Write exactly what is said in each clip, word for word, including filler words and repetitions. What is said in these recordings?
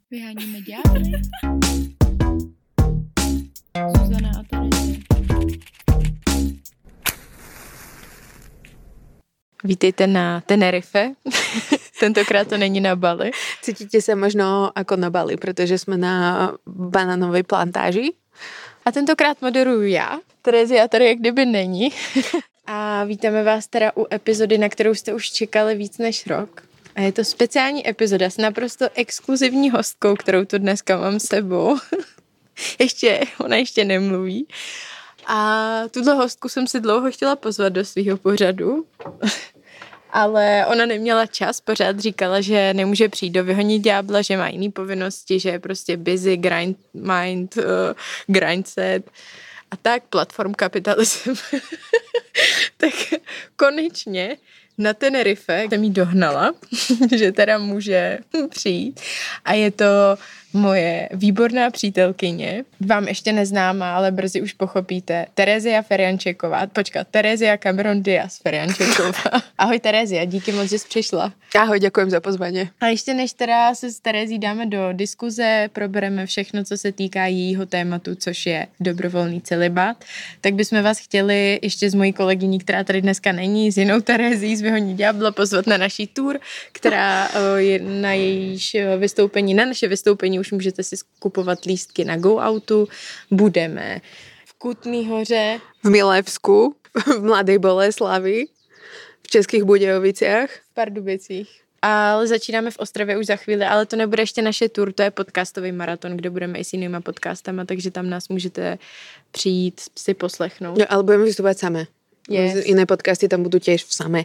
Vyháníme ďábly. Zuzana a Terezie. Vítejte na Tenerife. Tentokrát to není na Bali. Cítite sa možno ako na Bali, pretože sme na banánovej plantáži. A tentokrát moderuju já. Terezia tady jak kdyby není. A vítáme vás teda u epizody, na kterou jste už čekali víc než rok. A je to speciální epizoda s naprosto exkluzivní hostkou, kterou tu dneska mám s sebou. ještě, ona ještě nemluví. A tuhle hostku jsem si dlouho chtěla pozvat do svého pořadu, ale ona neměla čas, pořád říkala, že nemůže přijít do Vyhonit ďábla, že má jiný povinnosti, že je prostě busy, grind mind, uh, grind set a tak, platform kapitalism. Tak konečně na Tenerife jsem jí dohnala, že teda může přijít. A je to moje výborná přítelkyně, vám ještě neznámá, ale brzy už pochopíte, Terezia Ferjančeková. Počkat, Terezia Cameron Diaz Ferjančeková. Ahoj Terezia, díky moc, že jsi přišla. Ahoj, děkujem za pozvání. A ještě než teda se s Terezí dáme do diskuze, probereme všechno, co se týká jejího tématu, což je dobrovolný celibát, tak bychom vás chtěli ještě s mojí kolegyní, která tady dneska není, s jinou Terezí z Vyhonit ďábla pozvat na naší tour, která je na jejíž vystoupení, na naše vystoupení už můžete si kupovat lístky na Go Outu. Budeme v Kutný Hoře, v Milevsku, v Mladej Boleslavi, v Českých Budějovicích, v Pardubicích. Ale začínáme v Ostravě už za chvíli, ale to nebude ještě naše tour, to je podcastový maraton, kde budeme i s jinýma podcastama, takže tam nás můžete přijít si poslechnout. Jo, ale budeme vystupovat samé. Yes. Iné podcasty tam budú tiež v samé.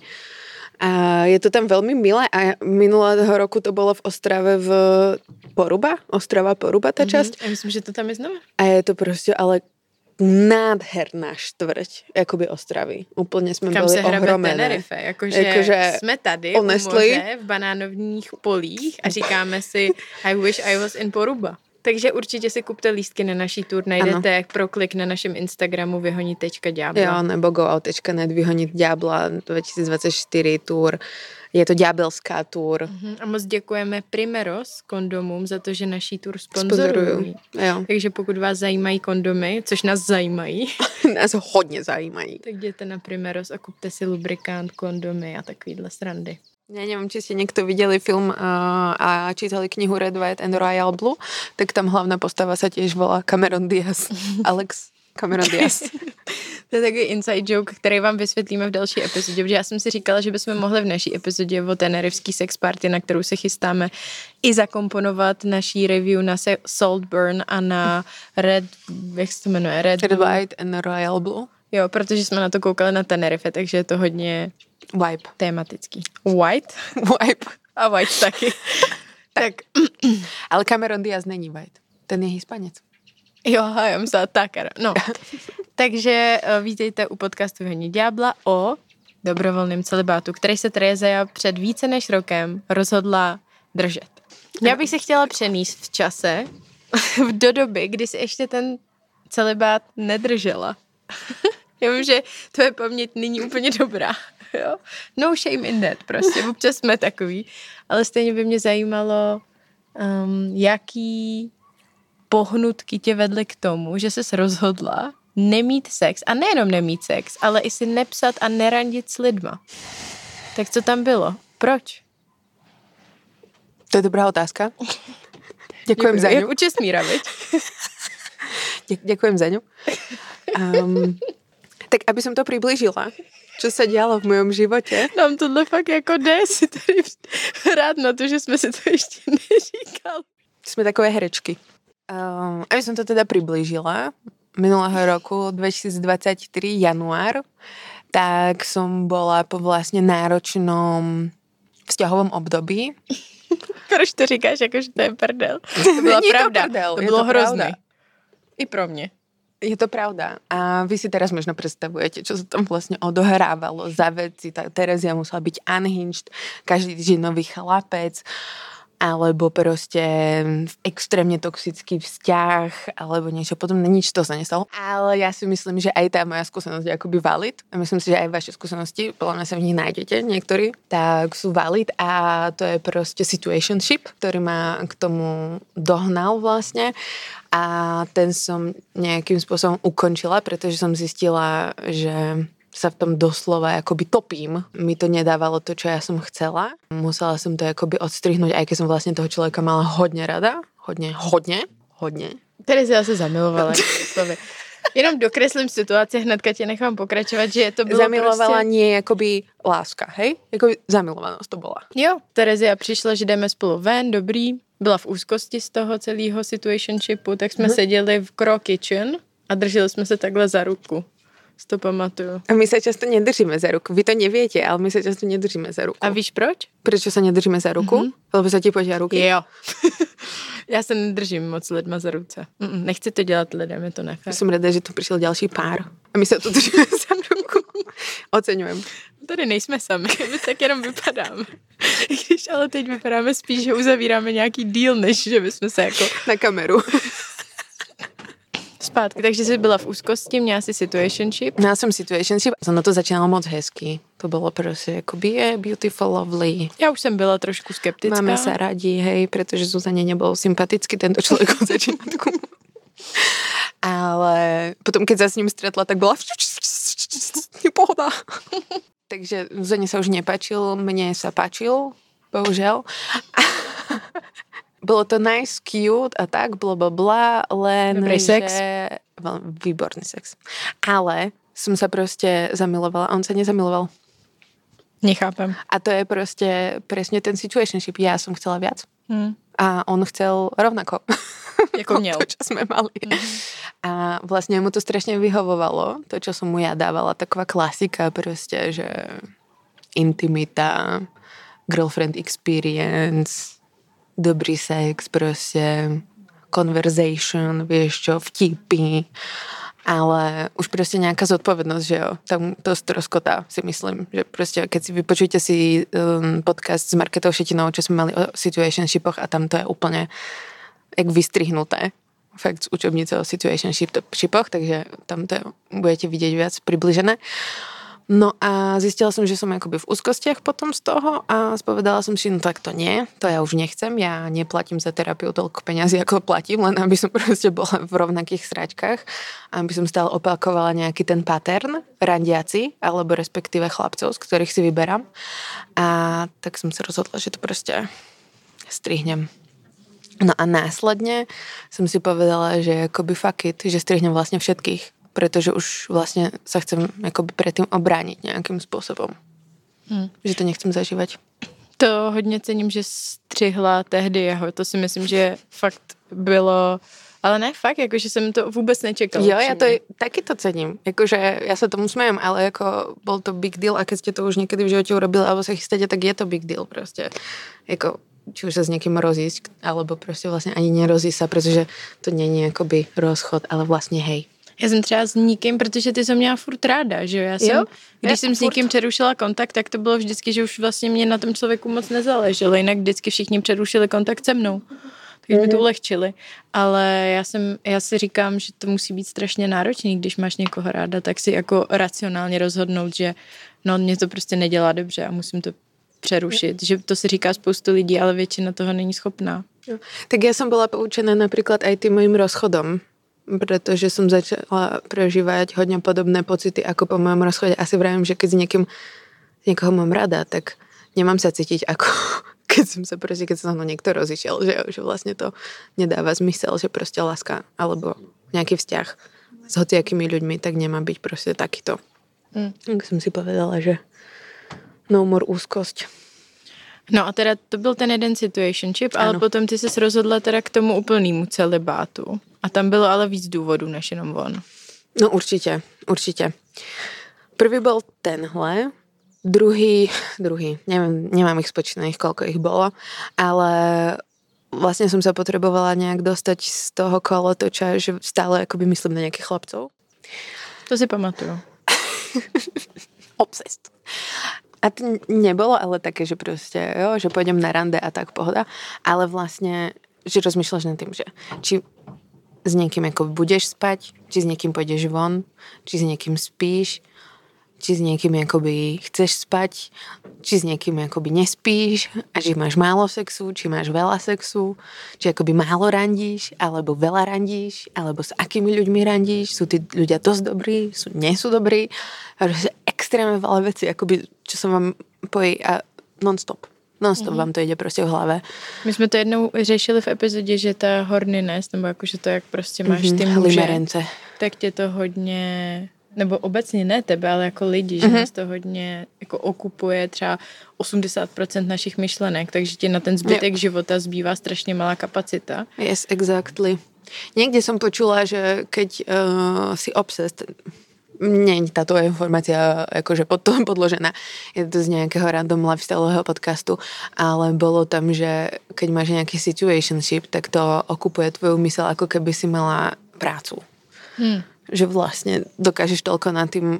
A je to tam veľmi milé a minulého roku to bolo v Ostrave v Poruba, Ostrava Poruba tá časť. Mm-hmm. A myslím, že to tam je znova. A je to proste ale nádherná štvrť, jakoby Ostravy. Úplně jsme Kam byli se hrabe ohromené. Tenerife, jakože jakože jsme tady honestly, u moře v banánovních polích a říkáme si I wish I was in Poruba. Takže určitě si kupte lístky na naší tour, najdete ano. pro klik na našem Instagramu vyhonit tečka ďábla. Jo, nebo go out tečka net vyhonit ďábla dvetisícdvadsaťštyri tour. Je to ďábelská tour. Uh-huh. A moc děkujeme Primeros kondomům za to, že naší tour sponzorují. Takže pokud vás zajímají kondomy, což nás zajímají. Nás hodně zajímají. Tak jděte na Primeros a kupte si lubrikant, kondomy a takovýhle srandy. Ja neviem, či ste niekto videli film uh, a čítali knihu Red, White and Royal Blue, tak tam hlavná postava sa tiež volá Cameron Diaz. Alex Cameron Diaz. To je takový inside joke, který vám vysvětlíme v další epizodě, protože já jsem si říkala, že bychom mohli v naší epizodě o tenerifský sex party, na kterou se chystáme, i zakomponovat naší review na Saltburn a na Red, jak se to jmenuje? Red, Red White and Royal Blue. Jo, protože jsme na to koukali na Tenerife, takže je to hodně Vibe. Tematický. White? Vibe. A White taky. Tak. Ale Cameron Diaz není White. Ten je Hispanec. Jo, já myslela tak. No. Takže vítejte u podcastu Vyhonit ďábla o dobrovolném celibátu, který se Terezia před více než rokem rozhodla držet. Já bych se chtěla přenést v čase do doby, kdy si ještě ten celibát nedržela. Já vím, že tvoje paměť není úplně dobrá. Jo? No shame in that, prostě. Občas jsme takový. Ale stejně by mě zajímalo, um, jaký pohnutky tě vedly k tomu, že ses rozhodla nemít sex. A nejenom nemít sex, ale i si nepsat a nerandit s lidma. Tak co tam bylo? Proč? To je dobrá otázka. Děkujem za ňu. Jak u Česmíra, viď? Děkujem za ňu. Um, tak aby som to priblížila, čo sa dialo v mojom živote. Nám tohle fakt jako jde si tady hrát na to, že jsme si to ještě neříkali. Sme takové herečky. Um, aby som to teda priblížila, minulého roku dvetisícdvadsaťtri, január, tak som bola po vlastne náročnom vzťahovom období. Proč to říkáš, jako že to je prdel? To byla Není pravda. To, prdel, to bylo to hrozné. I pro mě. Je to pravda. A vy si teraz možno predstavujete, čo sa tam vlastne odohrávalo za veci. Tá Terezia musela byť unhinged, každý týždeň nový chlapec. alebo proste extrémne toxický vzťah, alebo niečo podobné, nič to sa nestalo. Ale ja si myslím, že aj tá moja skúsenosť je akoby valid. A myslím si, že aj vaše skúsenosti, podľa mňa sa v nich nájdete niektorí, tak sú valid a to je proste situationship, ktorý ma k tomu dohnal vlastne. A ten som nejakým spôsobom ukončila, pretože som zistila, že sa v tom doslova akoby topím. Mi to nedávalo to, čo ja som chcela. Musela som to akoby odstrihnúť, aj keď som vlastne toho človeka mala hodne rada. Hodne, hodne, hodne. Terezia se zamilovala. Jenom dokreslím situaci, hnedka tě nechám pokračovat, že to bylo zamilovala prostě... nie akoby láska, hej? Jakoby zamilovanosť to bola. Jo, Terezia přišla, že jdeme spolu ven, dobrý. Byla v úzkosti z toho celého situationshipu, tak jsme hmm. seděli v Crow Kitchen a drželi jsme se takhle za ruku. Si to pamatuju. A my sa často nedržíme za ruku. Vy to neviete, ale my sa často nedržíme za ruku. A víš proč? Prečo sa nedržíme za ruku? Mm-hmm. Lebo sa ti potia ruky? Jo. Já se nedržím moc lidma za ruce. Mm-mm, nechci to dělat lidem, je to nefér. Som rada, že tu prišiel ďalší pár. A my sa tu držíme za ruku. Oceňujem. Tady nejsme sami, my tak jenom vypadáme. I když ale teď vypadáme spíš, že uzavíráme nějaký deal, než že bychom se jako... Na kameru. Zpátky, takže jsi byla v úzkosti, měla si situationship. Měla jsem situationship, ono to začínalo moc hezky. To bylo prostě jakoby je beautiful, lovely. Já už jsem byla trošku skeptická. Máme se rádi, hej, protože Zuzaně nebyl sympatický tento člověk od začátku. Ale potom, keď sa s ním stretla, tak byla pohoda. Takže Zuzaně sa už nepáčil, mne sa páčil, bohužel. Bolo to nice, cute a tak, blablabla, len Dobrý že... sex. Výborný sex. Ale som sa proste zamilovala a on sa nezamiloval. Nechápem. A to je proste presne ten situationship. Ja som chcela viac. Hmm. A on chcel rovnako. Jako měl. To, čo sme mali. Hmm. A vlastne mu to strašne vyhovovalo. To, čo som mu ja dávala. Taková klasika proste, že intimita, girlfriend experience, dobrý sex, proste conversation, vieš čo, vtipy, ale už proste nejaká zodpovednosť, že jo, tam to stroskotá, si myslím, že proste, keď si vypočujete si um, podcast s Marketou Šetinou, čo sme mali o situationshipoch a tam to je úplne jak vystrihnuté, fakt z učebnice o situationshipoch, takže tam to budete vidieť viac približené. No a zistila som, že som akoby v úzkostiach potom z toho a spovedala som si, no tak to nie, to ja už nechcem, ja neplatím za terapiu toľko peňazí, ako platím, len aby som proste bola v rovnakých sračkách, aby som stále opakovala nejaký ten pattern randiaci, alebo respektíve chlapcov, z ktorých si vyberám. A tak som sa rozhodla, že to proste strihnem. No a následne som si povedala, že akoby fuck it, že strihnem vlastne všetkých, pretože už vlastne sa chcem akoby predtým obrániť nejakým spôsobom. Hmm. Že to nechcem zažívať. To hodně cením, že střihla tehdy jeho. To si myslím, že fakt bylo... Ale ne, fakt, jakože jsem to vůbec nečekala. Jo, ja to taky to cením. Jakože ja sa tomu smejem, ale ako bol to big deal a keď ste to už niekedy v živote urobili alebo sa chystáte, tak je to big deal proste. Jako, či už sa s niekým rozísť, alebo proste vlastne ani nerozísť sa, pretože to nie je akoby rozchod, ale vlastne hej. Já jsem třeba s nikým, protože ty jsem měla furt ráda, že jo? Já jsem, jo? když já jsem s furt... někým přerušila kontakt, tak to bylo vždycky, že už vlastně mě na tom člověku moc nezáleželo, jinak vždycky všichni přerušili kontakt se mnou. Takže mi to ulehčili. Ale já, jsem, já si říkám, že to musí být strašně náročný, když máš někoho ráda, tak si jako racionálně rozhodnout, že no mě to prostě nedělá dobře a musím to přerušit. Že to si říká spoustu lidí, ale většina toho není schopná. Jo. Tak ja som bola poučená napríklad aj tým mojim rozchodom, pretože som začala prežívať hodne podobné pocity ako po mojom rozchode. Asi vravím, že keď s niekým, niekoho mám rada, tak nemám sa cítiť ako keď som sa proste, keď sa mnou niekto rozišiel, že, že vlastne to nedáva zmysel, že proste láska alebo nejaký vzťah s hociakými ľuďmi, tak nemá byť proste takýto. Mm. Tak som si povedala, že no more úzkosť. No a teda to byl ten jeden situationship, ano. Ale potom ty se rozhodla teda k tomu úplnému celibátu. A tam bylo ale víc důvodů, než jenom on. No určite, určite. Prvý bol tenhle, druhý, druhý, neviem, nemám ich spočítaných, koľko ich bolo, ale vlastne som sa potrebovala nejak dostať z toho kolotoča, že stále akoby myslím na nejakých chlapcov. To si pamatuju. Obsessed. A to nebolo ale také, že proste, jo, že pôjdem na rande a tak pohoda, ale vlastne, že rozmýšľaš nad tým, že či s niekým ako budeš spať, či s niekým pôjdeš von, či s niekým spíš, či s niekým akoby chceš spať, či s niekým akoby nespíš a či máš málo sexu, či máš veľa sexu, či akoby málo randíš, alebo veľa randíš, alebo s akými ľuďmi randíš, sú tí ľudia dosť dobrí, sú, nie sú dobrí, a že extrémne veľa vecí, akoby, čo sa vám pojí a non-stop. Non-stop mm-hmm. vám to jde prostě v hlavě. My jsme to jednou řešili v epizodě, že ta horniness, nebo jakože to, jak prostě máš mm-hmm. ty muže, tak tě to hodně... nebo obecně ne tebe, ale jako lidi, že mm-hmm. nás to hodně jako okupuje třeba osmdesát procent našich myšlenek, takže ti na ten zbytek yep. života zbývá strašně malá kapacita. Yes, exactly. Niekde som počula, že keď uh, si obsessed, nie je táto informácia akože pod tom podložená, je to z nejakého random lifestyleového podcastu, ale bolo tam, že keď máš nejaký situationship, tak to okupuje tvoju mysel, ako keby si mala prácu. Hmm. Že vlastne dokážeš toľko nad tým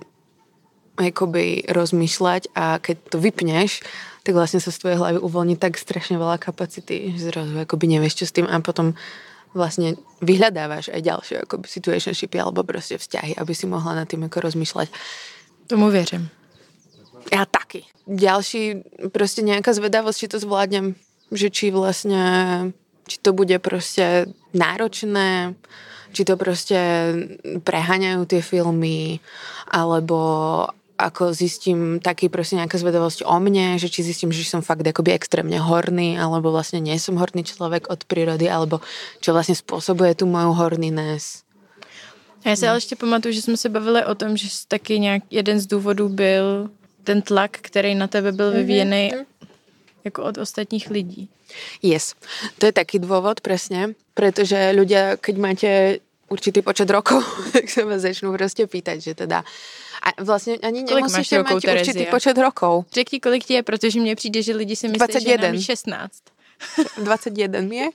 akoby rozmýšľať a keď to vypneš, tak vlastne sa z tvojej hlavy uvoľní tak strašne veľa kapacity, že zrazu akoby nevieš čo s tým a potom vlastne vyhľadávaš aj ďalšie akoby situationshipy alebo proste vzťahy, aby si mohla nad tým ako rozmýšľať. Tomu věřím. Ja taky. Ďalší proste nejaká zvedavosť, či to zvládnem, že či vlastne, či to bude proste náročné, či to proste preháňajú tie filmy, alebo ako zistím taký proste nejaká zvedavosť o mne, že či zistím, že som fakt akoby extrémne horný, alebo vlastne nie som horný človek od prírody, alebo čo vlastne spôsobuje tú moju horniness. Já si ale ještě pamatuju, že jsme se bavili o tom, že taky nějak jeden z důvodů byl ten tlak, který na tebe byl vyvíjený mm-hmm. jako od ostatních lidí. Yes. To je taký dôvod, presne, pretože ľudia, keď máte určitý počet rokov, tak sa vás začnú proste pýtať, že teda a vlastne ani nemusíte mať Terezia? Určitý počet rokov. Řekni, kolik ti je, protože mně přijde, že lidi si myslí, dvacet jeden. Že nám je šestnáct. dvacet jeden je?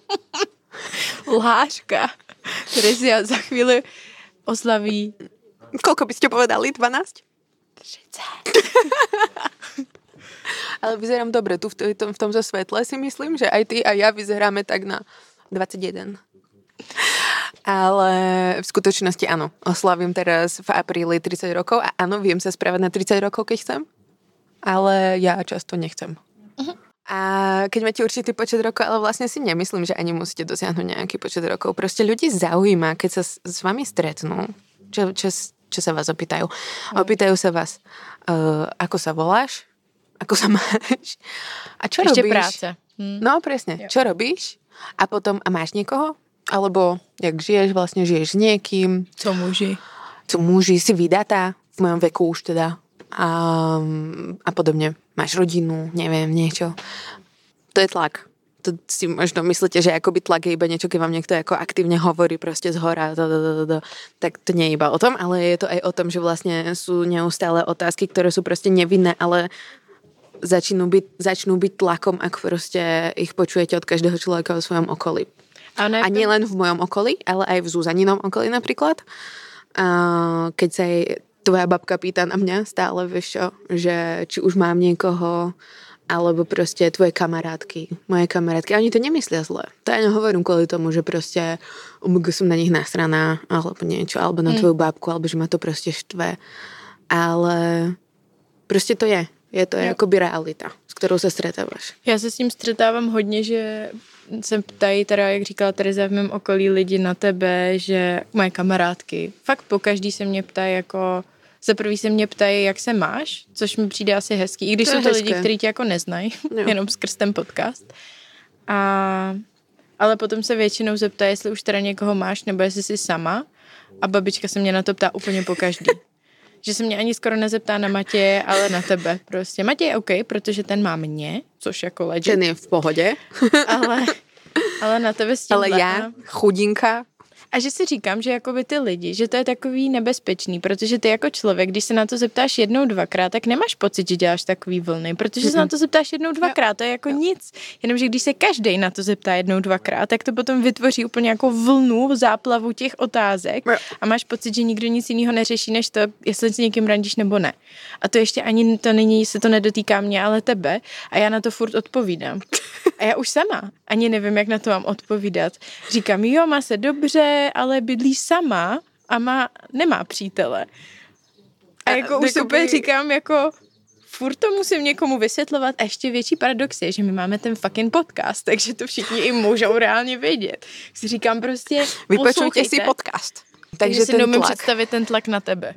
Lhářka. Terezia za chvíli oslaví. Koľko by ste povedali? dvanásť? třicet. Ale vyzerám dobre. Tu v, tom, v tomto svetle si myslím, že aj ty a ja vyzeráme tak na dvacet jeden. Ale v skutočnosti áno. Oslavím teraz v apríli tridsať rokov a áno, viem sa správať na tridsať rokov, keď chcem. Ale ja často nechcem. Uh-huh. A keď máte určitý počet rokov, ale vlastne si nemyslím, že ani musíte dosiahnuť nejaký počet rokov. Proste ľudí zaujíma, keď sa s, s vami stretnú, čo, čo, čo sa vás opýtajú. Opýtajú sa vás, uh, ako sa voláš, ako sa máš a čo Ešte robíš. práce. Hm. No presne, jo. Čo robíš a potom, a máš niekoho? Alebo jak žiješ, vlastne žiješ s niekým. Co muži. Co muži, si vydatá, v mojom veku už teda. A, a podobne. Máš rodinu, neviem, niečo. To je tlak. To si možno myslíte, že akoby tlak je iba niečo, keď vám niekto ako aktívne hovorí proste zhora, to, to, to, to. Tak to nie je iba o tom, ale je to aj o tom, že vlastne sú neustále otázky, ktoré sú proste nevinné, ale začnú byť, začnú byť tlakom, ak proste ich počujete od každého človeka vo svojom okolí. A, a nie len v mojom okolí, ale aj v Zuzaninom okolí napríklad. A keď sa jej tvoja babka pýta na mňa stále, vieš čo, že či už mám niekoho, alebo proste tvoje kamarátky, moje kamarátky. A oni to nemyslia zle. To ja nehovorím kvôli tomu, že proste um, som na nich nasraná, alebo niečo, alebo na tvoju babku, alebo že ma to proste štve. Ale proste to je. Je to je jakoby realita, s kterou se stretáváš. Já se s tím stretávám hodně, že se ptají, teda jak říkala Tereza v mém okolí, lidi na tebe, že moje kamarádky. Fakt po každý se mě ptají jako, za prvý se mě ptají, jak se máš, což mi přijde asi hezký, i když to jsou to hezké. Lidi, kteří tě jako neznají, jenom skrz ten podcast. A, ale potom se většinou zeptají, jestli už teda někoho máš, nebo jestli jsi sama. A babička se mě na to ptá úplně po každý. Že se mě ani skoro nezeptá na Matěje, ale na tebe prostě. Matěj je OK, protože ten má mě, což jako legend. Ten je v pohodě. ale, ale na tebe s tím. Ale já, chudinka. A že si říkám, že jakoby ty lidi, že to je takový nebezpečný, protože ty jako člověk, když se na to zeptáš jednou, dvakrát, tak nemáš pocit, že děláš takový vlny, protože mm-hmm. se na to zeptáš jednou, dvakrát, to je jako nic. Jenomže když se každý na to zeptá jednou, dvakrát, tak to potom vytvoří úplně jako vlnu, záplavu těch otázek a máš pocit, že nikdo nic jiného neřeší, než to, jestli s někým randíš nebo ne. A to ještě ani to není, se to nedotýká mě, ale tebe a já na to furt odpovídám. A já už sama ani nevím, jak na to mám odpovídat. Říkám, jo, má se dobře, ale bydlí sama a má, nemá přítele. A jako a, už úplně by... říkám, jako furt to musím někomu vysvětlovat a ještě větší paradox je, že my máme ten fucking podcast, takže to všichni i můžou reálně vědět. Si říkám prostě, vypočujte si podcast. Takže si neumím představit ten tlak na tebe.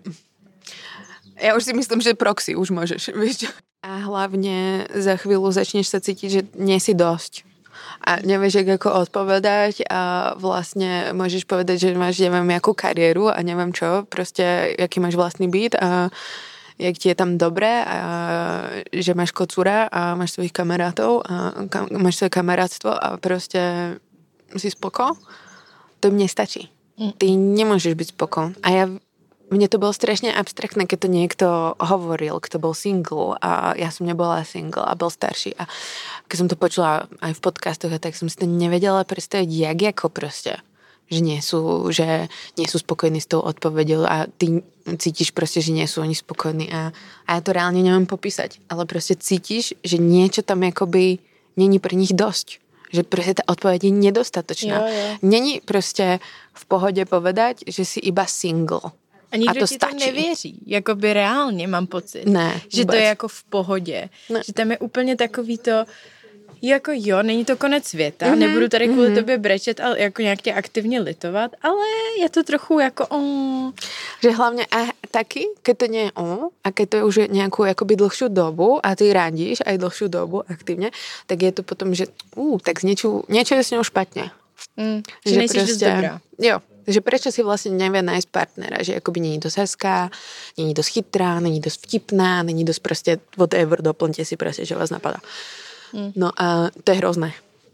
Ja už si myslím, že proxy už môžeš, vieš. A hlavne za chvíľu začneš sa cítiť, že nie si dosť. A nevieš, ako odpovedať a vlastne môžeš povedať, že máš neviem jakú kariéru a neviem čo, proste aký máš vlastný byt a jak ti je tam dobre a že máš kocúra a máš svojich kamarátov a kam, máš svoje kamarátstvo a proste si spoko. To mne stačí. Ty nemôžeš byť spoko. A ja mne to bolo strašne abstraktné, keď to niekto hovoril, kto bol single a ja som nebola single a bol starší a keď som to počula aj v podcastoch, tak som si to nevedela predstaviť, jak ako proste, že nie sú, že nie sú spokojní s tou odpoveďou a ty cítiš proste, že nie sú oni spokojní a, a ja to reálne neviem popísať, ale proste cítiš, že niečo tam akoby není pre nich dosť. Že proste tá odpoveď je nedostatočná. Jo, jo. Není proste v pohode povedať, že si iba single. A nikdo a to ti stačí. To nevěří. Jakoby reálně mám pocit. Ne, že vůbec. To je jako v pohodě. Ne. Že tam je úplně takový to, jako jo, není to konec světa, mm-hmm. nebudu tady kvůli mm-hmm. tobě brečet a jako nějak tě aktivně litovat, ale je to trochu jako on. Že hlavně a taky, keď to nie je on a keď to je už nějakou jakoby dlhšiu dobu a ty randíš aj dlhšiu dobu aktivně, tak je to potom, že uh, tak z niečo, niečo je s ňou špatně. Mm, že, že nejsi dost dobrá. Jo. Takže prečo si vlastne nevie nájsť partnera, že akoby není dosť hezká, není dosť chytrá, není dosť vtipná, není dosť proste whatever, doplňte si proste, čo vás napadá. Mm. No a to je hrozné.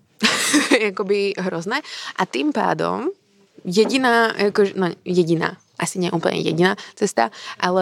Akoby hrozné. A tým pádom jediná, ako, no jediná, asi nie úplne jediná cesta, ale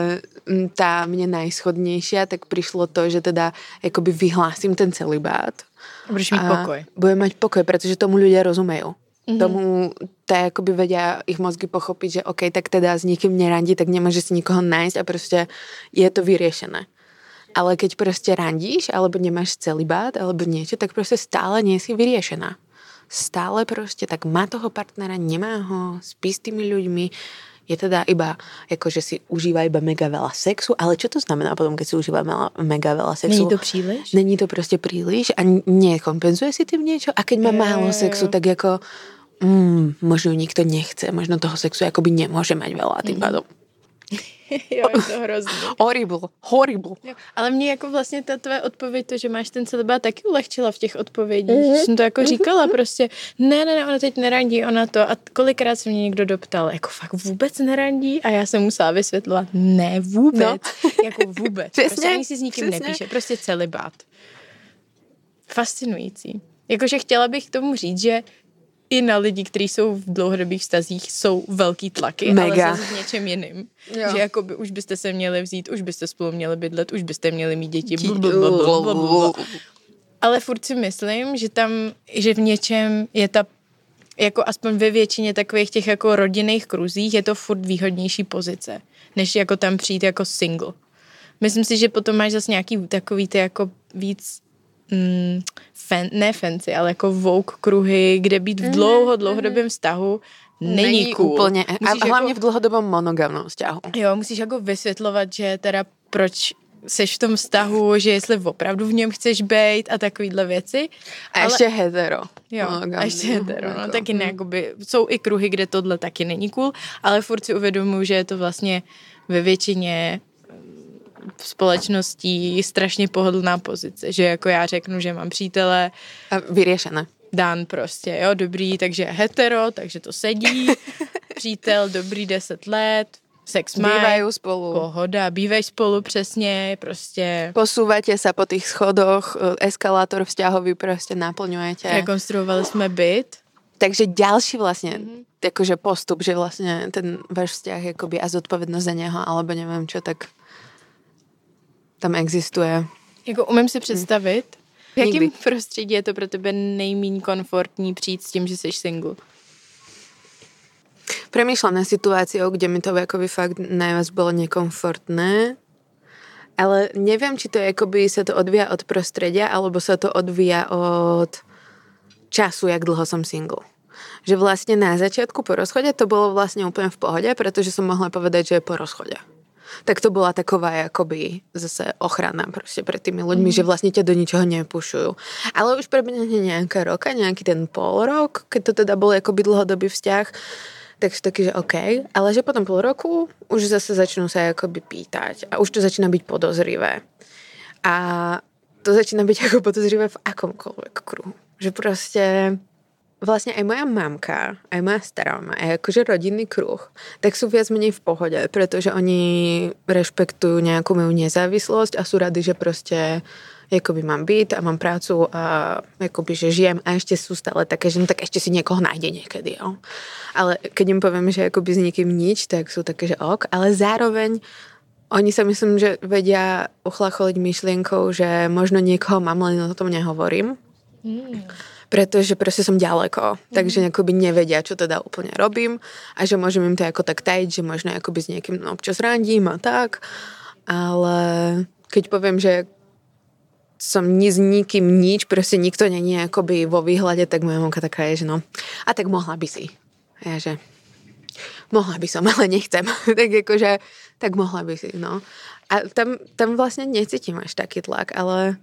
tá mne najschodnejšia, tak prišlo to, že teda akoby vyhlásim ten celibát. Budeš mať pokoj. Budem mať pokoj, pretože tomu ľudia rozumejú. Mm-hmm. Tomu tá akoby vedia ich mozgy pochopiť, že OK, tak teda s nikým nerandí, tak nemôže si nikoho nájsť a proste je to vyriešené. Ale keď proste randíš, alebo nemáš celibát, alebo niečo, tak proste stále nie si vyriešená. Stále proste, tak má toho partnera, nemá ho, spí s tými ľuďmi, je teda iba, akože si užíva iba mega veľa sexu, ale čo to znamená potom, keď si užíva mega veľa sexu? Není to príliš? Není to proste príliš a nekompenzuje si tým niečo? A keď má je, málo sexu, tak ako mm, možno nikto nechce, možno toho sexu akoby nemôže mať veľa tým pádom. Jo, je to hrozný. Horrible, horrible. Jo, ale mě jako vlastně ta tvoje odpověď, to, že máš ten celibát, taky ulehčila v těch odpovědích. Mm-hmm. Jsem to jako říkala prostě, ne, ne, ne, ona teď nerandí, ona to. A kolikrát se mě někdo doptal, jako fakt vůbec nerandí? A já jsem musela vysvětlovat, ne, vůbec. No. Jako vůbec. Přesně, prostě ani si s nikým přesně. Nepíše, prostě celibát. Fascinující. Jakože chtěla bych tomu říct, že i na lidi, kteří jsou v dlouhodobých vztazích, jsou velký tlaky, mega. Ale zase v něčem jiným. Jo. Že jakoby už byste se měli vzít, už byste spolu měli bydlet, už byste měli mít děti. Blablabla. Ale furt si myslím, že tam, že v něčem je ta, jako aspoň ve většině takových těch jako rodinných kruzích, je to furt výhodnější pozice, než jako tam přijít jako single. Myslím si, že potom máš zase nějaký takový ty jako víc Mm, fan, ne fancy, ale jako vogue kruhy, kde být v dlouho, dlouhodobém vztahu není, není cool. Úplně, a hlavně jako, v dlouhodobém monogamnom vzťahu. Jo, musíš jako vysvětlovat, že teda proč seš v tom vztahu, že jestli opravdu v něm chceš bejt a takovýhle věci. A ale, ještě hetero. Jo, a ještě hetero. No, taky ne, jakoby, jsou i kruhy, kde tohle taky není cool, ale furt si uvědomuji, že je to vlastně ve většině společností strašně pohodlná pozice, že jako já řeknu, že mám přítele. A vyřešené. Dan prostě, jo, dobrý, takže hetero, takže to sedí. Přítel, dobrý deset let, sex má. Bývají spolu. Pohoda, bývají spolu, přesně, prostě. Posúvate sa po tých schodoch, eskalátor vzťahový prostě naplňujete. Rekonstruovali jsme byt. Takže ďalší vlastne mm-hmm. akože postup, že vlastne ten váš vzťah akoby a zodpovednosť za neho, alebo neviem čo, tak tam existuje. Jako umím si představit, v jakém prostředí je to pro tebe nejméně komfortní přijít s tím, že jsi single? Premýšľam na situáciu, kde mi to akoby fakt najviac bolo nekomfortné, ale neviem, či to je akoby sa to odvíja od prostredia, alebo sa to odvíja od času, jak dlho som single. Že vlastne na začiatku po rozchode to bolo vlastne úplne v pohode, pretože som mohla povedať, že je po rozchode. Tak to bola taková akoby zase ochrana proste pred tými ľuďmi, mm. že vlastne ťa do ničoho nepúšujú. Ale už prebehne nejaká roka, nejaký ten pol rok, keď to teda bol akoby dlhodobý vzťah, tak sú taký, že OK, ale že potom pol roku už zase začnú sa akoby pýtať a už to začína byť podozrivé. A to začína byť ako podozrivé v akomkoľvek kruhu. Že proste vlastne aj moja mamka, aj moja stará mama, aj akože rodinný kruh, tak sú viac menej v pohode, pretože oni rešpektujú nejakú moju nezávislosť a sú radi, že proste akoby mám byt a mám prácu a akoby, že žijem a ešte sú stále také, že no tak ešte si niekoho nájde niekedy, jo. Ale keď im poviem, že akoby s nikým nič, tak sú také, že ok, ale zároveň oni sa myslím, že vedia uchlacholiť myšlienkou, že možno niekoho mám, len o tom nehovorím. Mm. Pretože proste som ďaleko, mm. takže akoby nevedia, čo teda úplne robím a že môžem im to ako tak tajiť, že možno akoby s niekým no, občas randím a tak, ale keď poviem, že som ni s nikým nič, proste nikto není akoby vo výhľade, tak moja mamka taká je, že no, a tak mohla by si. A ja, že mohla by som, ale nechcem. tak akože, tak mohla by si, no. A tam, tam vlastne necítim až taký tlak, ale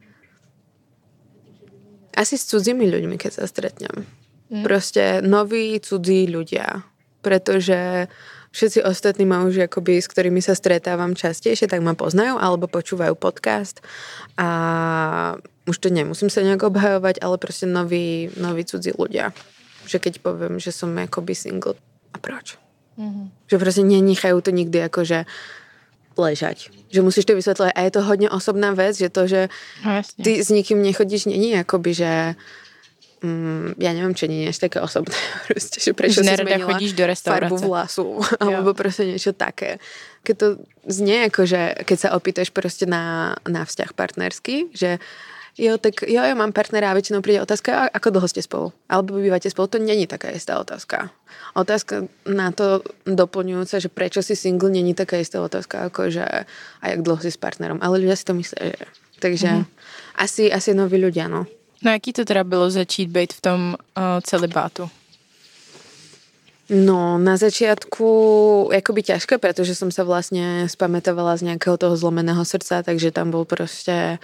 asi s cudzími ľuďmi, keď sa stretnem. Mm. Proste noví, cudzí ľudia. Pretože všetci ostatní ma už akoby, s ktorými sa stretávam častejšie, tak ma poznajú alebo počúvajú podcast a už to nemusím sa nejak obhajovať, ale proste noví, noví cudzí ľudia. Že keď poviem, že som akoby single, a proč? Mm-hmm. Že proste nenechajú to nikdy akože ležať. Že musíš to vysvetľovať. A je to hodne osobná vec, že to, že no, ty s nikým nechodíš, není akoby, že mm, ja neviem, čo nie je také osobné. Proste, že prečo si zmenila chodíš do restaurácie. Farbu vlasu. Alebo proste niečo také. Keď to znie ako, že keď sa opýtaš proste na, na vzťah partnerský, že jo, tak jo, ja mám partnera a väčšinou príde otázka, ako dlho ste spolu? Alebo bývate spolu? To není taká istá otázka. Otázka na to doplňujúca, že prečo si single, není taká istá otázka, ako že a jak dlho si s partnerom. Ale ľudia si to myslia, že... Takže mm-hmm. asi, asi noví ľudia, no. No jaký to teda bylo začít být v tom uh, celibátu? No, na začiatku akoby ťažké, pretože som sa vlastne spamätovala z nejakého toho zlomeného srdca, takže tam bol proste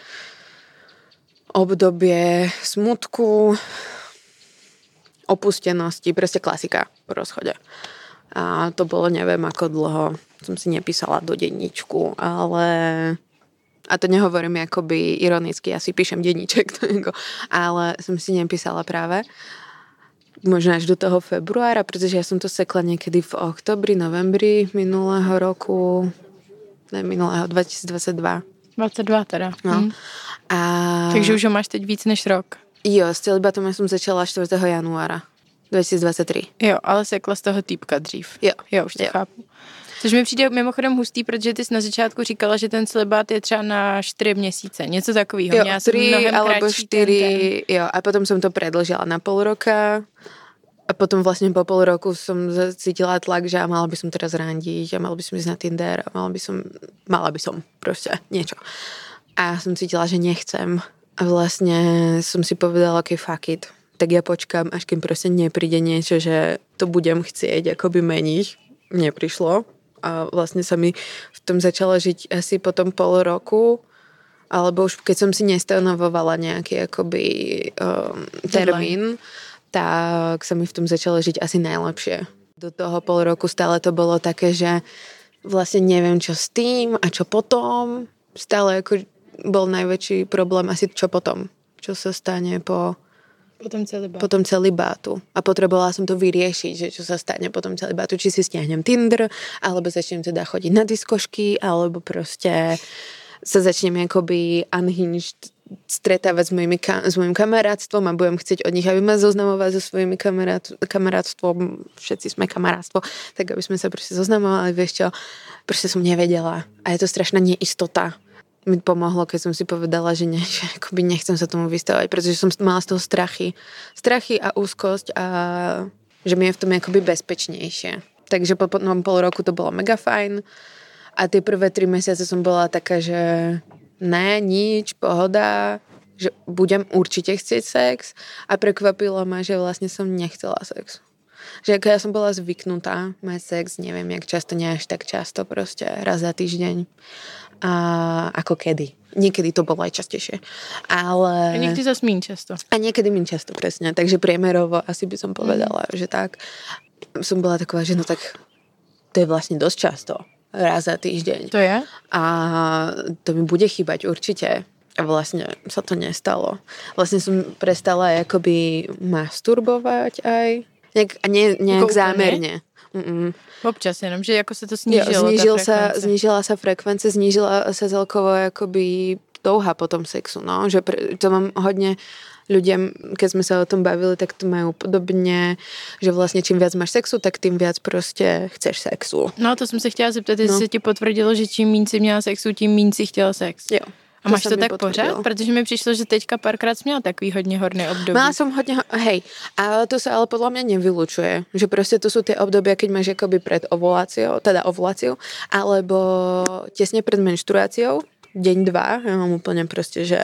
obdobie smutku, opustenosti, proste klasika po rozchode. A to bolo neviem ako dlho, som si nepísala do denníčku, ale a to nehovorím akoby ironicky, ja si píšem denníček, ale som si nepísala práve možno až do toho februára, pretože ja som to sekla niekedy v oktobri, novembri minulého roku, ne minulého, dvetisícdvadsaťdva. dvadsaťdva teda. No. Hm. A... Takže už ho máš teď víc než rok. Jo, s celibatom ja som začala štvrtého januára dvetisícdvadsaťtri. Jo, ale sekla z toho týpka dřív. Jo. Jo, už to jo. chápu. Což mi přijde mimochodem hustý, protože ty jsi na začátku říkala, že ten celibát je třeba na čtyři měsíce. Něco takového. Jo, tři alebo štyri. Jo, a potom som to predlžila na pol roka. A potom vlastne po pol roku som cítila tlak, že mala by som teraz randiť a mala by som ísť na Tinder a mala by som, mala by som proste niečo. A som cítila, že nechcem. A vlastne som si povedala, ok, fuck it. Tak ja počkám, až kým proste nepríde niečo, že to budem chcieť akoby meniť. Neprišlo. A vlastne sa mi v tom začala žiť asi potom pol roku, alebo už keď som si nestanovovala nejaký akoby um, termín, tak sa mi v tom začalo žiť asi najlepšie. Do toho pol roku stále to bolo také, že vlastne neviem, čo s tým a čo potom. Stále ako bol najväčší problém asi čo potom. Čo sa stane po potom celibátu. Potom celibátu. A potrebovala som to vyriešiť, že čo sa stane potom celibátu. Či si stiahnem Tinder, alebo začnem teda chodiť na diskošky, alebo proste sa začnem akoby unhinged stretávať s, mojimi, s mojim kamarátstvom a budem chcieť od nich, aby ma zoznamovali so svojimi kamarát, kamarátstvom, všetci sme kamarátstvo, tak aby sme sa proste zoznamovali, vieš čo, proste som nevedela. A je to strašná neistota. Mi pomohlo, keď som si povedala, že, ne, že akoby nechcem sa tomu vystavať, pretože som mala z toho strachy. Strachy a úzkosť a že mi je v tom akoby bezpečnejšie. Takže po potom pol roku to bolo mega fajn a tie prvé tri mesiace som bola taká, že ne, nič, pohoda, že budem určite chcieť sex a prekvapilo ma, že vlastne som nechcela sex. Že ako ja som bola zvyknutá mať sex, neviem, jak často, nie až tak často, proste raz za týždeň. A ako kedy. Niekedy to bolo aj častejšie. Ale... A niekedy zase míň často. A niekedy míň často, presne. Takže priemerovo asi by som povedala, mm. že tak. Som bola taková, že no tak to je vlastne dosť často. Raz za týždeň. To je? A to mi bude chýbať určite. A vlastne sa to nestalo. Vlastne som prestala akoby masturbovať aj. Nejak, a nie, nejak zámerne. Mm-mm. Občas jenom, že ako sa to snížilo. Jo, znížil sa, znížila sa frekvence, znížila sa celkovo akoby touha po tom sexu. No? Že pre, to mám hodne ľudia, keď sme sa o tom bavili, tak to majú podobne, že vlastne čím viac máš sexu, tak tým viac prostě chceš sexu. No to jsem se chtěla zeptat, jestli no. se ti potvrdilo, že čím míň si měla sexu, tím míň si chtěla sex. Jo. A máš to, to tak pořád? Protože mi přišlo, že teďka párkrát jsi měla takový hodně horný období. Mala som hodně, hej, a to sa ale podľa mňa nevylučuje, že proste to sú tie obdobia, keď máš akoby pred ovuláciou, teda ovuláciou, alebo tesne pred menštruáciou, deň, dva, ja mám úplne proste, že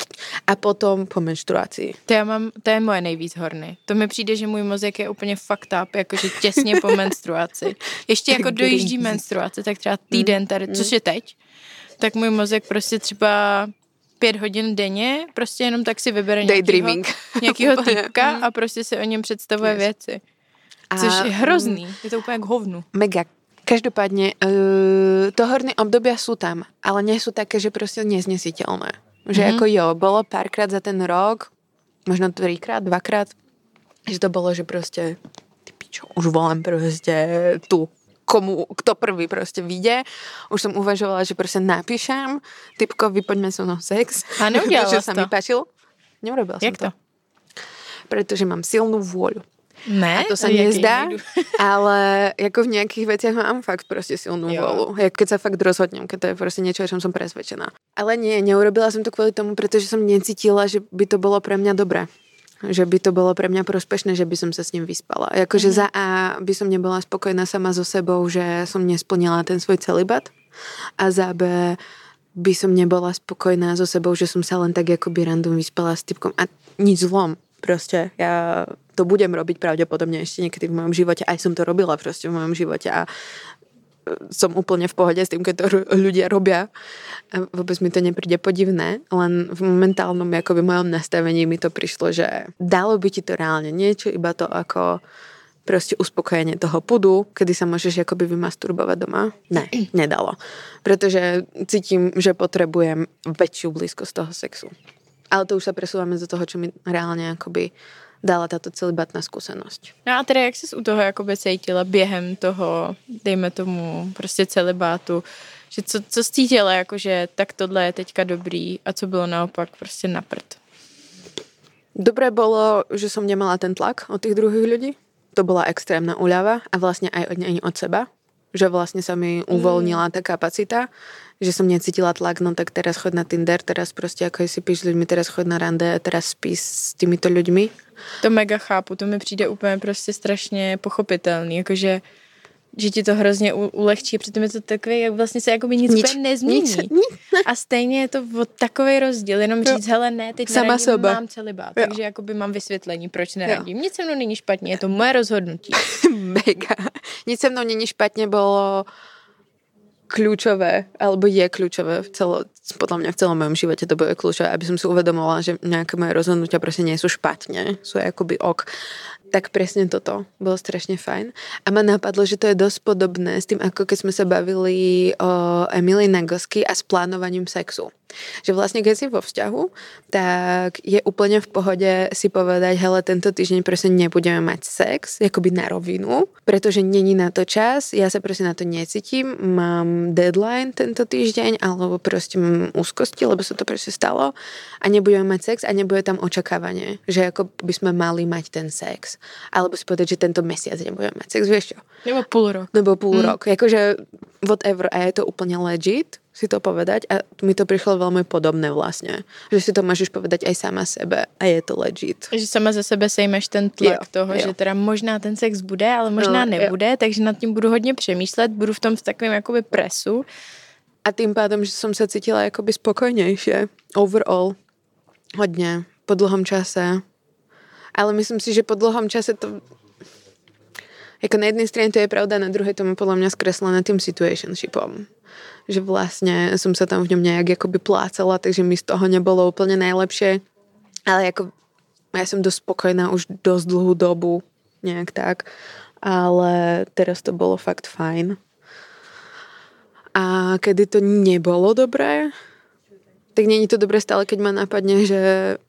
a potom po menštruácii. To já mám, to je moje nejvíc horný. To mi přijde, že můj mozek je úplně fucked up, jakože těsně po menstruaci. Ještě jako dojíždí menstruace, tak třeba týden tady, což je teď, tak můj mozek prostě třeba pět hodin denně, prostě jenom tak si vybere nějakýho, nějakýho týpka a prostě si o něm představuje yes. věci. Což a je hrozný. Je to úplně jak hovnu. Mega. Každopádne, uh, to horné obdobia sú tam, ale nie sú také, že proste neznesiteľné. Že mm-hmm. ako jo, bolo párkrát za ten rok, možno trikrát, dvakrát, že to bolo, že proste ty pičo, už volám proste tu, komu, kto prvý proste vyjde. Už som uvažovala, že proste napíšem typkovi, poďme so mnou sex. A neudiala že sa mi páčil. Neurobila som Jak to? to. Pretože mám silnú vôľu. Ne, a to sa nezdá, ale ako v nejakých veciach mám fakt proste silnú jo. vôľu. Keď sa fakt rozhodnem, keď to je proste niečo, o čom som presvedčená. Ale nie, neurobila som to kvôli tomu, pretože som necítila, že by to bolo pre mňa dobré. Že by to bolo pre mňa prospešné, že by som sa s ním vyspala. Akože mm-hmm. za A by som nebola spokojná sama so sebou, že som nesplnila ten svoj celibat. A za B by som nebola spokojná so sebou, že som sa len tak akoby random vyspala s typkom. A nič zlom. Proste ja to budem robiť pravdepodobne ešte niekedy v mojom živote. Aj som to robila proste v mojom živote a som úplne v pohode s tým, keď to ľudia robia. A vôbec mi to nepríde podivné, len v momentálnom akoby mojom nastavení mi to prišlo, že dalo by ti to reálne niečo, iba to ako proste uspokojenie toho pudu, kedy sa môžeš akoby vymasturbovať doma. Ne, nedalo. Pretože cítim, že potrebujem väčšiu blízkosť toho sexu. Ale to už sa presúvame do toho, čo mi reálne akoby dala táto celibatná skúsenosť. No a teda jak jsi u toho jakoby cítila během toho, dejme tomu, prostě celibátu, že co, co jsi cítila, jakože tak tohle je teďka dobrý a co bylo naopak prostě na prd? Dobré bolo, že som nemala ten tlak od tých druhých ľudí. To bola extrémna úľava a vlastne aj od, od seba. Že vlastne sa mi uvoľnila tá kapacita, že som necítila tlak, no tak teraz chod na Tinder, teraz proste ako si píš s ľuďmi, teraz chod na rande, teraz spí s týmito ľuďmi. To mega chápu, to mi přijde úplně prostě strašně pochopitelný, jakože že ti to hrozně u, ulehčí, přitom je to takový, jak vlastně se jakoby nic, nic úplně nezmění. Nic, nic. A stejně je to takový rozdíl, jenom říct, jo. hele ne, teď Sama neradím, mám celibát, takže jakoby mám vysvětlení, proč neradím. Jo. Nic se mnou není špatně, je to moje rozhodnutí. Mega. Nic se mnou není špatně, bolo kľúčové, alebo je kľúčové v celo, podľa mňa v celom mojom živote to bude kľúčové, aby som si uvedomovala, že nejaké moje rozhodnutia proste nie sú špatne, sú akoby ok. Tak presne toto bolo strašne fajn. A ma napadlo, že to je dosť podobné s tým, ako keď sme sa bavili o Emily Nagosky a s plánovaním sexu. Že vlastne, keď si vo vzťahu, tak je úplne v pohode si povedať, hele, tento týždeň proste nebudeme mať sex, akoby na rovinu, pretože není na to čas, ja sa proste na to necítim, mám deadline tento týždeň, alebo proste mám úzkosti, lebo sa to proste stalo a nebudeme mať sex a nebude tam očakávanie, že ako by sme mali mať ten sex. Alebo si povedať, že tento mesiac nebudeme mať sex, vieš čo? Nebo půl rok. Nebo půl mm. rok. Jakože whatever, a je to úplne legit si to povedať a mi to prišlo veľmi podobné vlastne. Že si to môžeš povedať aj sama sebe a je to legit. Že sama za sebe sejmeš ten tlak jo, toho, jo. že teda možná ten sex bude, ale možná no, nebude, jo. takže nad tím budu hodně přemýšlet, budu v tom v takovém jakoby presu. A tým pádom, že som sa cítila akoby spokojnejšie. Overall. Hodne. Po dlhom čase. Ale myslím si, že po dlhom čase to... Jako na jednej strane to je pravda, na druhej to má podľa mňa skreslené tým situationshipom. Že vlastne som sa tam v ňom nejak akoby plácala, takže mi z toho nebolo úplne najlepšie. Ale ako ja som dosť spokojná už dosť dlhú dobu, nejak tak. Ale teraz to bolo fakt fajn. A kedy to nebolo dobré, tak nie je to dobré stále, keď ma napadne, že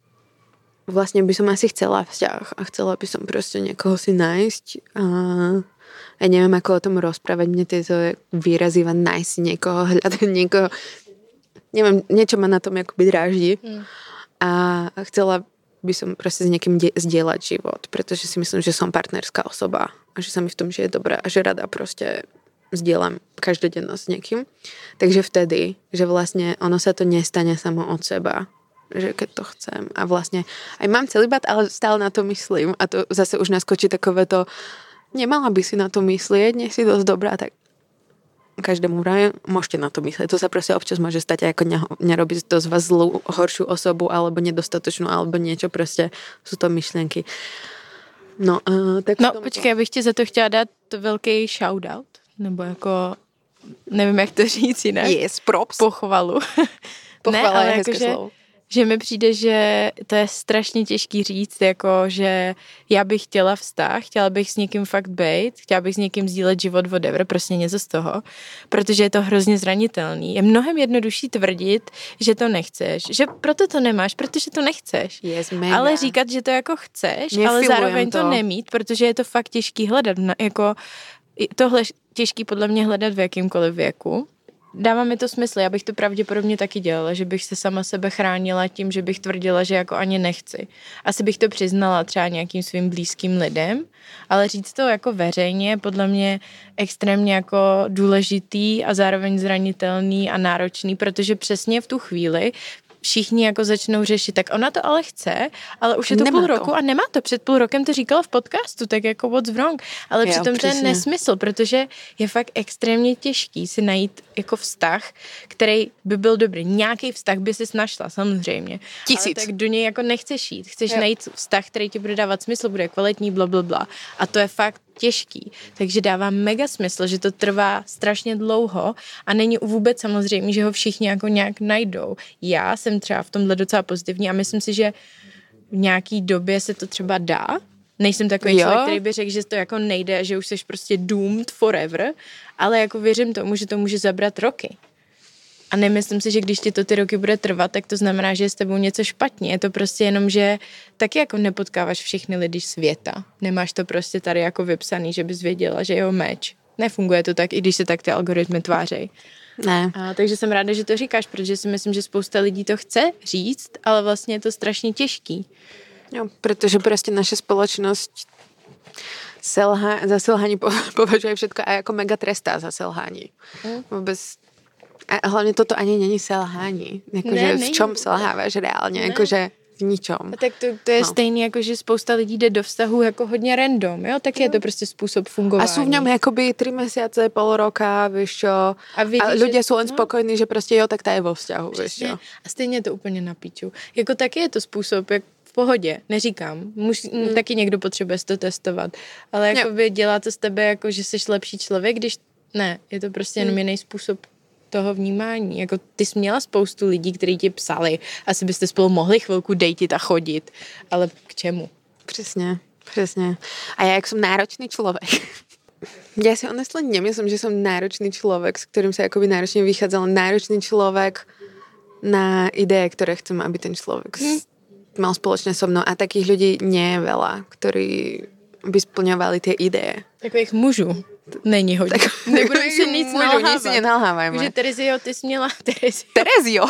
vlastne by som asi chcela vzťah a chcela by som proste niekoho si nájsť a ja neviem, ako o tom rozprávať. Mne tieto výrazy iba nájsť si niekoho, hľadať niekoho. Neviem, niečo ma na tom akoby dráždi. Mm. A chcela by som proste s niekým de- zdieľať život, pretože si myslím, že som partnerská osoba a že sa mi v tom žije dobre a že rada proste zdieľam každodennosť s niekým. Takže vtedy, že vlastne ono sa to nestane samo od seba, že keď to chcem. A vlastne aj mám celibát, ale stále na to myslím. A to zase už naskočí takové to, nemala by si na to myslieť, nie si dosť dobrá, tak každému vraj môžete na to myslieť. To sa proste občas môže stať, ako ne- nerobiť to z vás zlú, horšiu osobu, alebo nedostatočnú, alebo niečo, proste sú to myšlenky. No, uh, tak no tom... počkej, já bych ti za to chtěla dát velký shoutout, nebo jako, nevím, jak to říct jinak. Yes, props. Pochvalu. Pochvala ne, ale je hezké jako, že, slovo. že mi přijde, že to je strašně těžký říct, jako, že já bych chtěla vztah, chtěla bych s někým fakt bejt, chtěla bych s někým sdílet život, whatever, prostě něco z toho, protože je to hrozně zranitelný. Je mnohem jednodušší tvrdit, že to nechceš, že proto to nemáš, protože to nechceš. Yes, mega. Ale říkat, že to jako chceš, Nefilujem ale zároveň to. to nemít, protože je to fakt těžký hledat, jako tohle těžký podle mě hledat v jakýmkoliv věku. Dává mi to smysl, já bych to pravděpodobně taky dělala, že bych se sama sebe chránila tím, že bych tvrdila, že jako ani nechci. Asi bych to přiznala třeba nějakým svým blízkým lidem, ale říct to jako veřejně podle mě extrémně jako důležitý a zároveň zranitelný a náročný, protože přesně v tu chvíli všichni jako začnou řešit, tak ona to ale chce, ale už je to nemá půl to. roku a nemá to. Před půl rokem to říkala v podcastu, tak jako what's wrong. Ale jo, přitom přesně. to je nesmysl, protože je fakt extrémně těžký si najít jako vztah, který by byl dobrý. Nějaký vztah by si našla, samozřejmě. Tisíc. Ale tak do něj jako nechceš jít. Chceš jo. najít vztah, který ti bude dávat smysl, bude kvalitní, blablabla. A to je fakt těžký. Takže dává mega smysl, že to trvá strašně dlouho a není vůbec samozřejmě, že ho všichni jako nějak najdou. Já jsem třeba v tomhle docela pozitivní a myslím si, že v nějaký době se to třeba dá. Nejsem takový jo. člověk, který by řekl, že to jako nejde, že už jsi prostě doomed forever, ale jako věřím tomu, že to může zabrat roky. A nemyslím si, že když ti to ty roky bude trvat, tak to znamená, že je s tebou něco špatně. Je to prostě jenom, že taky jako nepotkáváš všechny lidi světa. Nemáš to prostě tady jako vypsaný, že bys věděla, že jo, meč. Nefunguje to tak, i když se tak ty algoritmy tvářejí. Ne. A, takže jsem ráda, že to říkáš, protože si myslím, že spousta lidí to chce říct, ale vlastně je to strašně těžký. Jo, pretože proste naša spoločnosť selha, za selhanie považuje všetko aj ako mega trestá za selhanie. Mm. Vôbec a hlavne toto ani není selhání. Jakože ne, v čom selhávaš reálně? Ne. Jakože v ničom. A tak to, to je no. stejný, jako že spousta lidí jde do vztahu jako hodně random, jo? Tak je to prostě způsob fungování. A sú v ňom jakoby tri mesiace, pol roka, vieš čo. A, vidíš, a ľudia že, sú len no. spokojní, že prostě jo, tak tá je vo vzťahu, vieš čo. A stejně je to úplně na píču. Jako taky je to způsob, jak v pohodě, neříkám. Muž, hmm. Taky někdo potřebuje to testovat. Ale jakoby dělá to z tebe, jako že jsi lepší člověk, když ne, je to prostě jenom hmm. jiný způsob toho vnímání. Jako ty jsi měla spoustu lidí, kteří ti psali. Asi byste spolu mohli chvilku dejtit a chodit. Ale k čemu? Přesně, přesně. A já jak som náročný človek. Ja si honestly nemyslím, že som náročný človek, s ktorým sa akoby náročne vychádzala. Náročný človek na ideje, ktoré chcem, aby ten človek mm. mal spoločne so mnou. A takých ľudí nie je veľa, ktorí by splňovali tie ideje. Takových mužů není hodně. Tak, nebudem si nic nalhávat. Nic si nenalhávajme. Takže Terezio, ty jsi měla... Terezio. Terezio.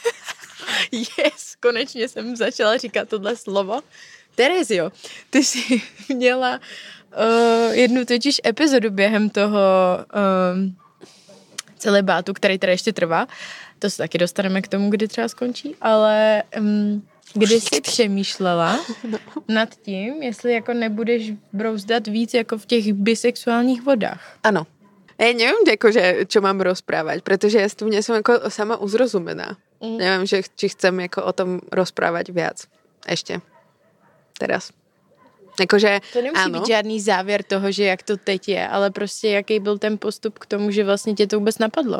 Yes, konečně jsem začala říkat tohle slovo. Terezio, ty jsi měla uh, jednu totiž epizodu během toho um, celibátu, který teda ještě trvá. To se taky dostaneme k tomu, kdy třeba skončí, ale um, kdy jsi přemýšlela nad tím, jestli jako nebudeš brouzdat víc jako v těch bisexuálních vodách. Ano. Ja neviem, akože, čo mám rozprávať, pretože ja s tým nie som ako sama uzrozumená. Mm. Neviem, že, či chcem ako o tom rozprávať viac. Ešte. Teraz. Akože, to nemusí áno. být žádný závěr toho, že jak to teď je, ale prostě jaký byl ten postup k tomu, že vlastně tě to vůbec napadlo?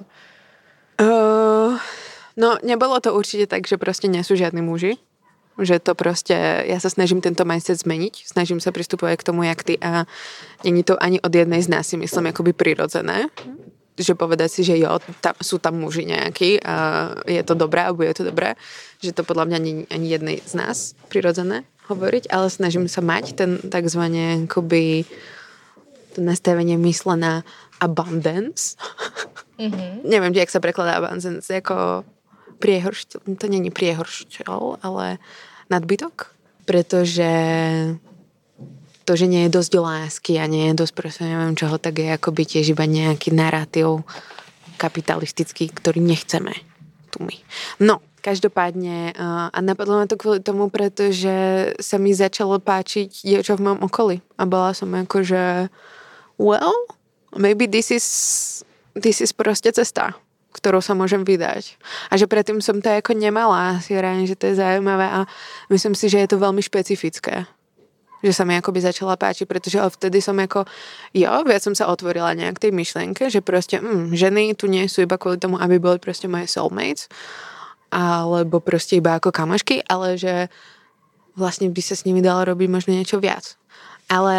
Uh, no, nebolo to určite tak, že proste nie sú žiadni muži. Že to proste, ja sa snažím tento mindset zmeniť, snažím sa pristupovať k tomu, jak ty, a není to ani od jednej z nás, si myslím, akoby prirodzené, že povedať si, že jo, tam, sú tam muži nejakí a je to dobré a bude to dobré, že to podľa mňa nie ani jednej z nás prirodzené hovoriť, ale snažím sa mať ten takzvané akoby to nastavenie mysle na abundance. Mm-hmm. Neviem, jak sa prekladá abundance, ako priehoršťel, to není priehoršťel, ale nadbytok, pretože to, že nie je dosť lásky a nie je dosť proste neviem čoho, tak je akoby tiež iba nejaký narratív kapitalistický, ktorý nechceme tu my. No, každopádne a napadlo ma to kvôli tomu, pretože sa mi začalo páčiť dievča v mojom okolí a bola som akože well, maybe this is this is proste cesta, ktorou sa môžem vydať. A že predtým som to ako nemala. Si rájem, že to je zaujímavé a myslím si, že je to veľmi špecifické. Že sa mi akoby začala páčiť, pretože vtedy som ako, jo, viac som sa otvorila nejak tej myšlienke, že proste mm, ženy tu nie sú iba kvôli tomu, aby boli proste moje soulmates, alebo proste iba ako kamošky, ale že vlastne by sa s nimi dalo robiť možno niečo viac. Ale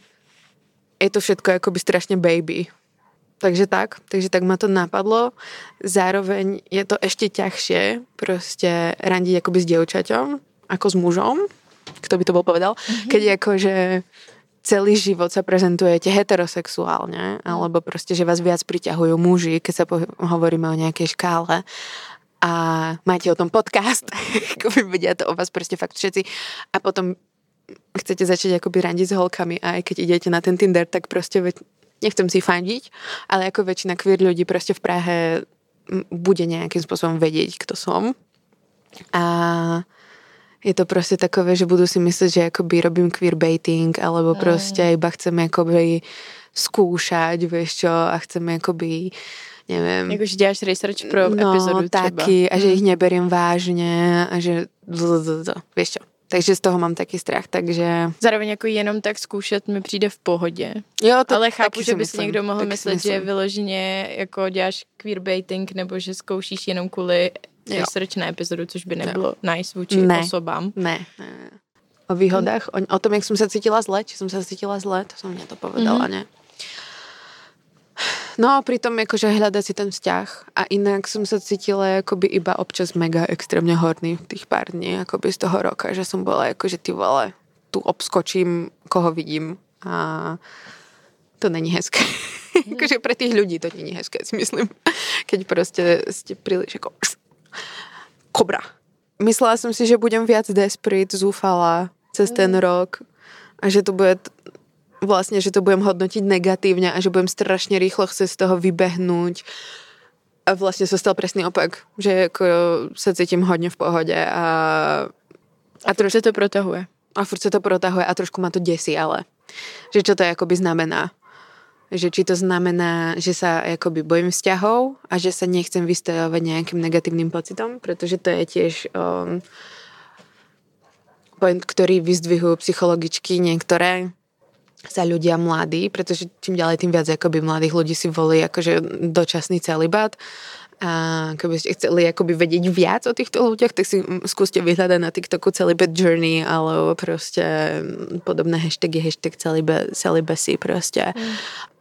je to všetko akoby strašne baby. Takže tak, takže tak ma to napadlo. Zároveň je to ešte ťažšie proste randiť akoby s dievčaťom, ako s mužom, kto by to bol povedal, mm-hmm. keď akože celý život sa prezentujete heterosexuálne, alebo proste, že vás viac priťahujú muži, keď sa po- hovoríme o nejakej škále a máte o tom podcast, akoby vedia to o vás proste fakt všetci a potom chcete začať akoby randiť s holkami a aj keď idete na ten Tinder, tak proste veď nechcem si fandiť, ale ako väčšina queer ľudí proste v Prahe bude nejakým spôsobom vedieť, kto som. A je to proste takové, že budú si myslieť, že akoby robím queerbaiting, alebo proste iba chceme akoby skúšať, vieš čo, a chceme akoby, neviem. Jakože děláš research pro no, epizodu třeba. No, taky, a že ich neberiem vážne, a že vieš čo. Takže z toho mám taký strach, takže... Zároveň jako jenom tak zkoušet mi přijde v pohodě. Jo, to ale chápu, že by myslím, si někdo mohl myslet, že vyloženě jako děláš queerbaiting nebo že zkoušíš jenom kvůli research na epizodu, což by nebylo jo. nice vůči ne. osobám. Ne, ne. O výhodách, o, o tom, jak som sa cítila zle, či som sa cítila zle, to som mne to povedala, mm-hmm. ne? No a pritom akože hľadať si ten vzťah a inak som sa cítila akoby iba občas mega extrémne horný tých pár dní akoby z toho roka, že som bola akože ty vole, tu obskočím, koho vidím a to není hezké. Mm. akože pre tých ľudí to není hezké, si myslím. Keď proste ste príliš ako kobra. Myslela som si, že budem viac desperate, zúfala cez mm. ten rok a že to bude vlastne, že to budem hodnotiť negatívne a že budem strašne rýchlo chcieť z toho vybehnúť. A vlastne sa stal presný opak. Že ako sa cítim hodne v pohode a... A, a trošku to protahuje. A furt sa to protahuje a trošku ma to desí, ale... Že čo to akoby znamená. Že či to znamená, že sa akoby bojím vzťahov a že sa nechcem vystavovať nejakým negatívnym pocitom, pretože to je tiež... Um, point, ktorý vyzdvihujú psychologičky niektoré, sa ľudia mladí, pretože čím ďalej tým viac akoby mladých ľudí si volí akože dočasný celibát a keby ste chceli akoby vedieť viac o týchto ľuďoch, tak si skúste vyhľadať na TikToku celibate journey alebo proste podobné hashtagy, hashtag celibacy proste. Mm.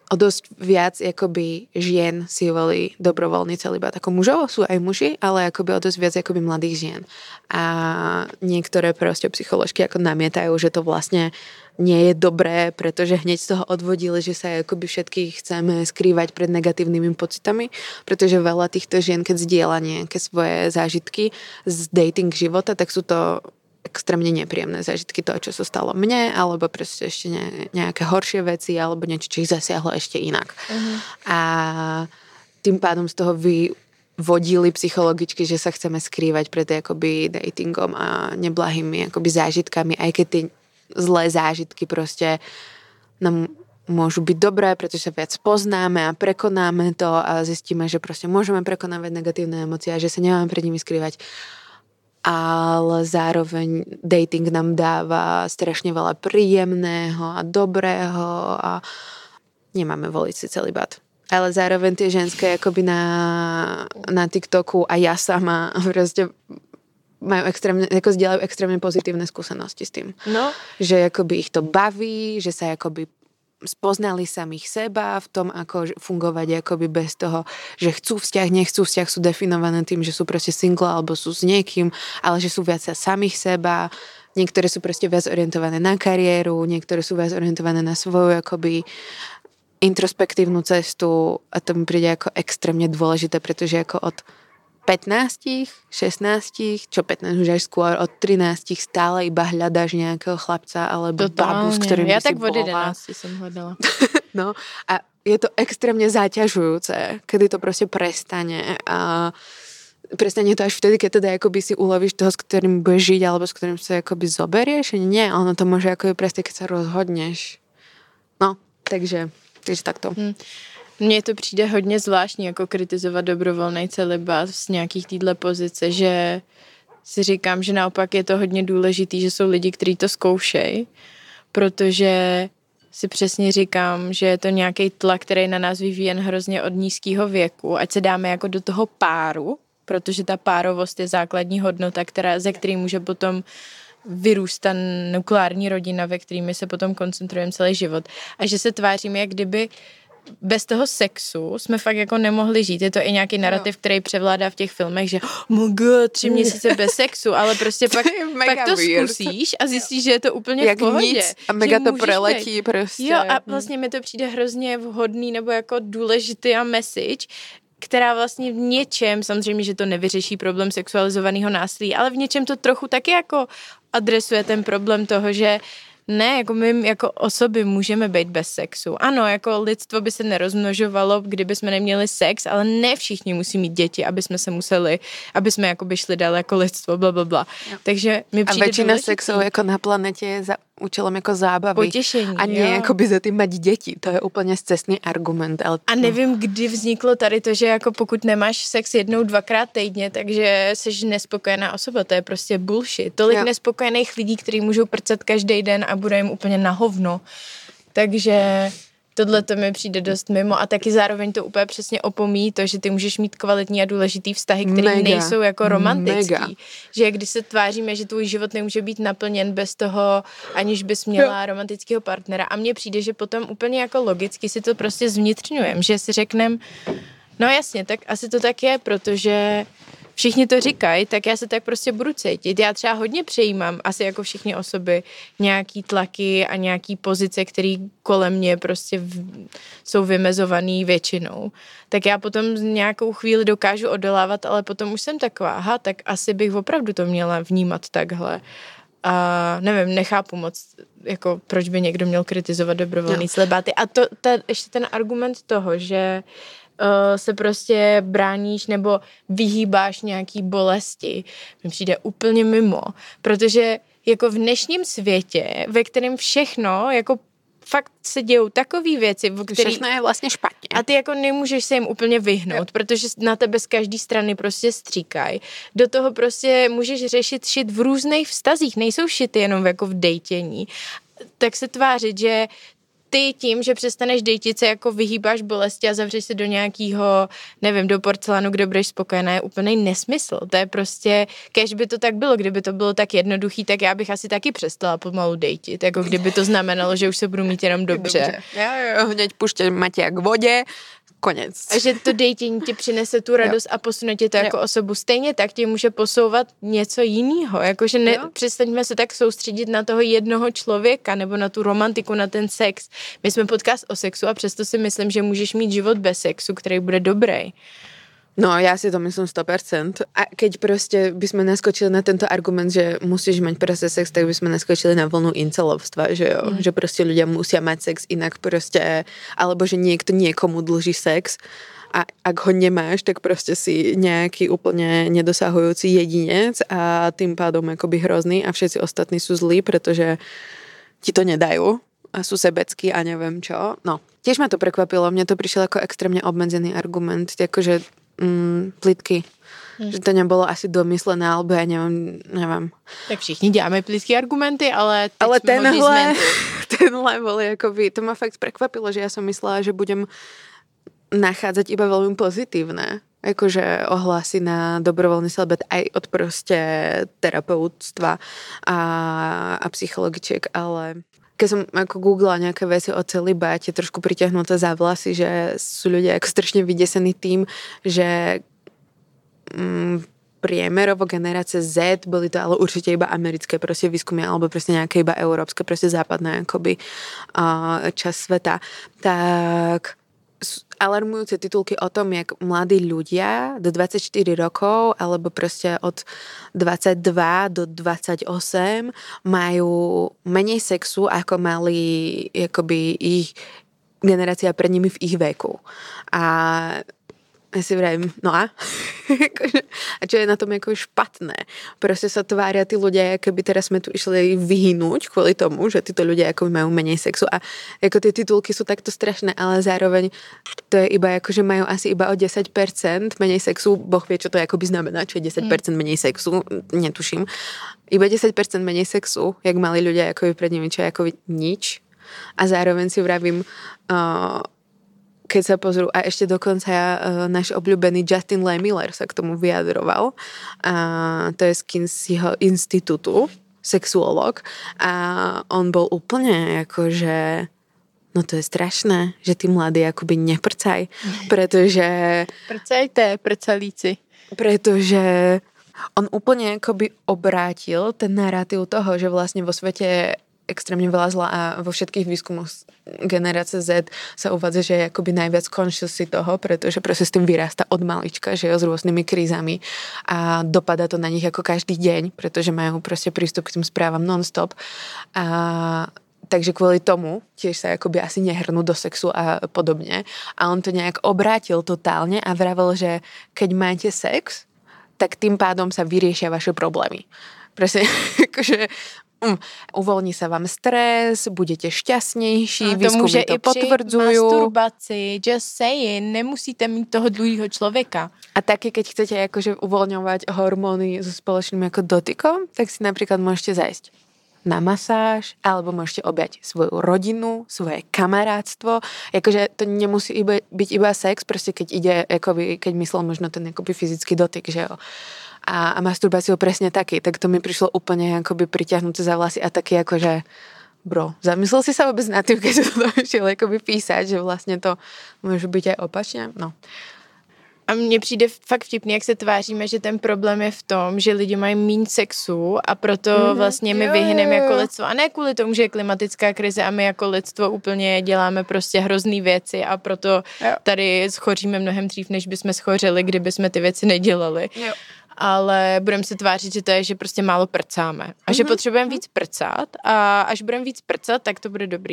o dosť viac akoby žien si volí dobrovoľný celibát. Ako mužov sú aj muži, ale akoby o dosť viac akoby mladých žien. A niektoré proste psycholožky ako namietajú, že to vlastne nie je dobré, pretože hneď z toho odvodili, že sa akoby všetkých chceme skrývať pred negatívnymi pocitami, pretože veľa týchto žien, keď zdieľa nejaké svoje zážitky z dating života, tak sú to extrémne nepríjemné zážitky toho, čo sa stalo mne, alebo proste ešte ne, nejaké horšie veci, alebo niečo, čo ich zasiahlo ešte inak. Uh-huh. A tým pádom z toho vyvodili psychologičky, že sa chceme skrývať pred akoby datingom a neblahými akoby zážitkami, aj keď tie zlé zážitky proste nám môžu byť dobré, pretože sa viac poznáme a prekonáme to a zistíme, že proste môžeme prekonávať negatívne emócie a že sa nemáme pred nimi skrývať. Ale zároveň dating nám dáva strašne veľa príjemného a dobrého a nemáme voliť si celibát. Ale zároveň tie ženské akoby na, na TikToku a ja sama proste majú extrémne, ako zdieľajú extrémne pozitívne skúsenosti s tým. No. Že akoby ich to baví, že sa akoby spoznali samých seba v tom, ako fungovať akoby bez toho, že chcú vzťah, nechcú vzťah, sú definované tým, že sú proste single alebo sú s niekým, ale že sú viac sa samých seba. Niektoré sú proste viac orientované na kariéru, niektoré sú viac orientované na svoju akoby introspektívnu cestu a to mi príde ako extrémne dôležité, pretože ako od pätnásť, šestnásť, čo pätnásť už až skôr, od trinásť stále iba hľadáš nejakého chlapca alebo Totálne. babu, s ktorým ja by si tak od bola. jedenástich som hľadala. No a je to extrémne zaťažujúce, kedy to proste prestane a prestane to až vtedy, keď teda akoby si ulovíš toho, s ktorým budeš žiť alebo s ktorým sa akoby zoberieš. Nie, ono to môže akoby presne, keď sa rozhodneš. No, takže, takže takto. Hmm. Mně to přijde hodně zvláštní, jako kritizovat dobrovolný celibát z nějakých týhle pozice, že si říkám, že naopak je to hodně důležitý, že jsou lidi, kteří to zkoušejí, protože si přesně říkám, že je to nějaký tlak, který na nás vyvíjí jen hrozně od nízkého věku, ať se dáme jako do toho páru, protože ta párovost je základní hodnota, která, ze který může potom vyrůstat nukleární rodina, ve kterými se potom koncentrujeme celý život. A že se tváříme, jak kdyby bez toho sexu jsme fakt jako nemohli žít. Je to i nějaký narrativ, který převládá v těch filmech, že oh my god, tři měsíce bez sexu, ale prostě pak, pak to weird. Zkusíš a zjistíš, že je to úplně jak v pohodě. Nic a mega to preletí prostě. Jo a vlastně mi to přijde hrozně vhodný nebo jako důležitý a message, která vlastně v něčem, samozřejmě, že to nevyřeší problém sexualizovaného násilí, ale v něčem to trochu taky jako adresuje ten problém toho, že ne, jako my jako osoby můžeme být bez sexu. Ano, jako lidstvo by se nerozmnožovalo, kdyby jsme neměli sex, ale ne všichni musí mít děti, aby jsme se museli, aby jsme jakoby šli dál jako lidstvo, blablabla. Takže mi přijde a většina důležitý. Sexu jako na planetě je za účelem jako zábavy. Potěšení, a nie jakoby za tým mať děti. To je úplně scestný argument. Ale... A nevím, kdy vzniklo tady to, že jako pokud nemáš sex jednou, dvakrát týdně, takže jsi nespokojená osoba. To je prostě bullshit. Tolik jo. nespokojených lidí, kteří můžou prcat každý den a bude jim úplně na hovno. Takže tohle to mi přijde dost mimo a taky zároveň to úplně přesně opomíjí to, že ty můžeš mít kvalitní a důležitý vztahy, které Mega. nejsou jako romantický. Mega. Že když se tváříme, že tvůj život nemůže být naplněn bez toho, aniž bys měla jo. romantického partnera. A mně přijde, že potom úplně jako logicky si to prostě zvnitřňujeme, že si řekneme, no jasně, tak asi to tak je, protože všichni to říkají, tak já se tak prostě budu cítit. Já třeba hodně přejímám, asi jako všichni osoby, nějaký tlaky a nějaký pozice, které kolem mě prostě v, jsou vymezovaný většinou. Tak já potom nějakou chvíli dokážu odolávat, ale potom už jsem taková, aha, tak asi bych opravdu to měla vnímat takhle. A nevím, nechápu moc, jako proč by někdo měl kritizovat dobrovolný no. celibáty. A to, ta, ještě ten argument toho, že se prostě bráníš nebo vyhýbáš nějaký bolesti, mi přijde úplně mimo, protože jako v dnešním světě, ve kterém všechno jako fakt se dějou takový věci, v který... Všechno je vlastně špatně. A ty jako nemůžeš se jim úplně vyhnout, jo. protože na tebe z každé strany prostě stříkají. Do toho prostě můžeš řešit shit v různých vztazích, nejsou shity jenom jako v dejtění. Tak se tvářit, že ty tím, že přestaneš dejtit se, jako vyhýbáš bolesti a zavřeš se do nějakého, nevím, do porcelánu, kde budeš spokojená, je úplný nesmysl. To je prostě, kež by to tak bylo, kdyby to bylo tak jednoduchý, tak já bych asi taky přestala pomalu dejtit, jako kdyby to znamenalo, že už se budu mít jenom dobře. dobře. Já jo, hneď puštěť Matěja k vodě, konec. A že to dejtění ti přinese tu radost jo. a posune tě to jo. jako osobu. Stejně tak tě může posouvat něco jiného. Jakože ne, přestaňme se tak soustředit na toho jednoho člověka nebo na tu romantiku, na ten sex. My jsme podcast o sexu a přesto si myslím, že můžeš mít život bez sexu, který bude dobrý. No, ja si to myslím sto percent. A keď proste by sme naskočili na tento argument, že musíš mať proste sex, tak by sme naskočili na vlnu incelovstva, že jo? Mm. Že proste ľudia musia mať sex, inak proste, alebo že niekto niekomu dlží sex a ak ho nemáš, tak proste si nejaký úplne nedosahujúci jedinec a tým pádom akoby hrozný a všetci ostatní sú zlí, pretože ti to nedajú a sú sebeckí a neviem čo. No, tiež ma to prekvapilo, mne to prišiel ako extrémne obmedzený argument, akože Mm, plitky. Hmm. Že to nebylo asi domyslené, alebo já nevím, nevím. Tak všichni děláme plitké argumenty, ale teď ale jsme tenhle, tenhle bol jakoby, to ma fakt prekvapilo, že ja som myslela, že budem nachádzať iba veľmi pozitívne. Akože ohlasy na dobrovoľný celibát aj od proste terapeutstva a, a psychologičiek, ale keď som ako googlila nejaké veci o celibáte, trošku pritiahnuté za vlasy, že sú ľudia ako strašne vydesení tým, že mm, priemerovo generácie Z, boli to ale určite iba americké proste výskumy, alebo proste nejaké iba európske, proste západné akoby uh, časť sveta, tak alarmujúce titulky o tom, jak mladí ľudia do dvadsaťštyri rokov alebo proste od dvadsaťdva do dvadsaťosem majú menej sexu, ako mali akoby ich generácia pred nimi v ich veku. A ja si vravím, no a? A čo je na tom ako špatné? Proste sa tvária tí ľudia, keby teraz sme tu išli vyhynúť kvôli tomu, že títo ľudia ako majú menej sexu a ako tie titulky sú takto strašné, ale zároveň to je iba ako, že majú asi iba o desať percent menej sexu, Boh vie, čo to akoby znamená, čo je desať percent menej sexu, netuším. Iba desať percent menej sexu, jak mali ľudia akoby pred nimi, čo je akoby nič. A zároveň si vravím, uh, keď sa pozrú, a ešte dokonca uh, náš obľúbený Justin Lee Miller sa k tomu vyjadroval. Uh, to je z Kinseyho institútu, sexuolog. A on bol úplne akože, no to je strašné, že tí mladí akoby neprcaj, pretože... Prcajte, prcalíci. Pretože on úplne akoby obrátil ten narratív toho, že vlastne vo svete extrémne veľa zla a vo všetkých výskumoch generácie Z sa uvádza, že je akoby najviac conscious si toho, pretože proste s tým vyrasta od malička, že jo, s rôznymi krízami a dopadá to na nich ako každý deň, pretože majú proste prístup k tým správam non-stop a takže kvôli tomu tiež sa akoby asi nehrnú do sexu a podobne a on to nejak obrátil totálne a vravel, že keď máte sex, tak tým pádom sa vyriešia vaše problémy. Proste akože Um, uvolní sa vám stres, budete šťastnější, výzkumy to, to potvrdzujú. Masturbaci, just saying, nemusíte mít toho druhého človeka. A taky, keď chcete akože uvoľňovať hormóny so spoločným ako dotykom, tak si napríklad môžete zajsť na masáž, alebo môžete objať svoju rodinu, svoje kamarátstvo. Akože to nemusí iba, byť iba sex, proste keď ide, akoby, keď myslel možno ten akoby fyzický dotyk, že jo. A, a masturbáciu presne taký, tak to mi prišlo úplne akoby pritiahnuté za vlasy a taký akože bro, zamyslel si sa vôbec nad tým, keď sa to došiel akoby písať, že vlastne to môže byť aj opačne, no. A mně přijde fakt vtipný, jak se tváříme, že ten problém je v tom, že lidi mají míň sexu a proto mm-hmm. vlastně my vyhyneme jako lidstvo. A ne kvůli tomu, že je klimatická krize a my jako lidstvo úplně děláme prostě hrozný věci a proto jo. tady schoříme mnohem dřív, než bychom schořili, kdyby jsme ty věci nedělali. Jo. Ale budeme se tvářit, že to je, že prostě málo prcáme. A mm-hmm. že potřebujeme víc prcat a až budeme víc prcat, tak to bude dobrý.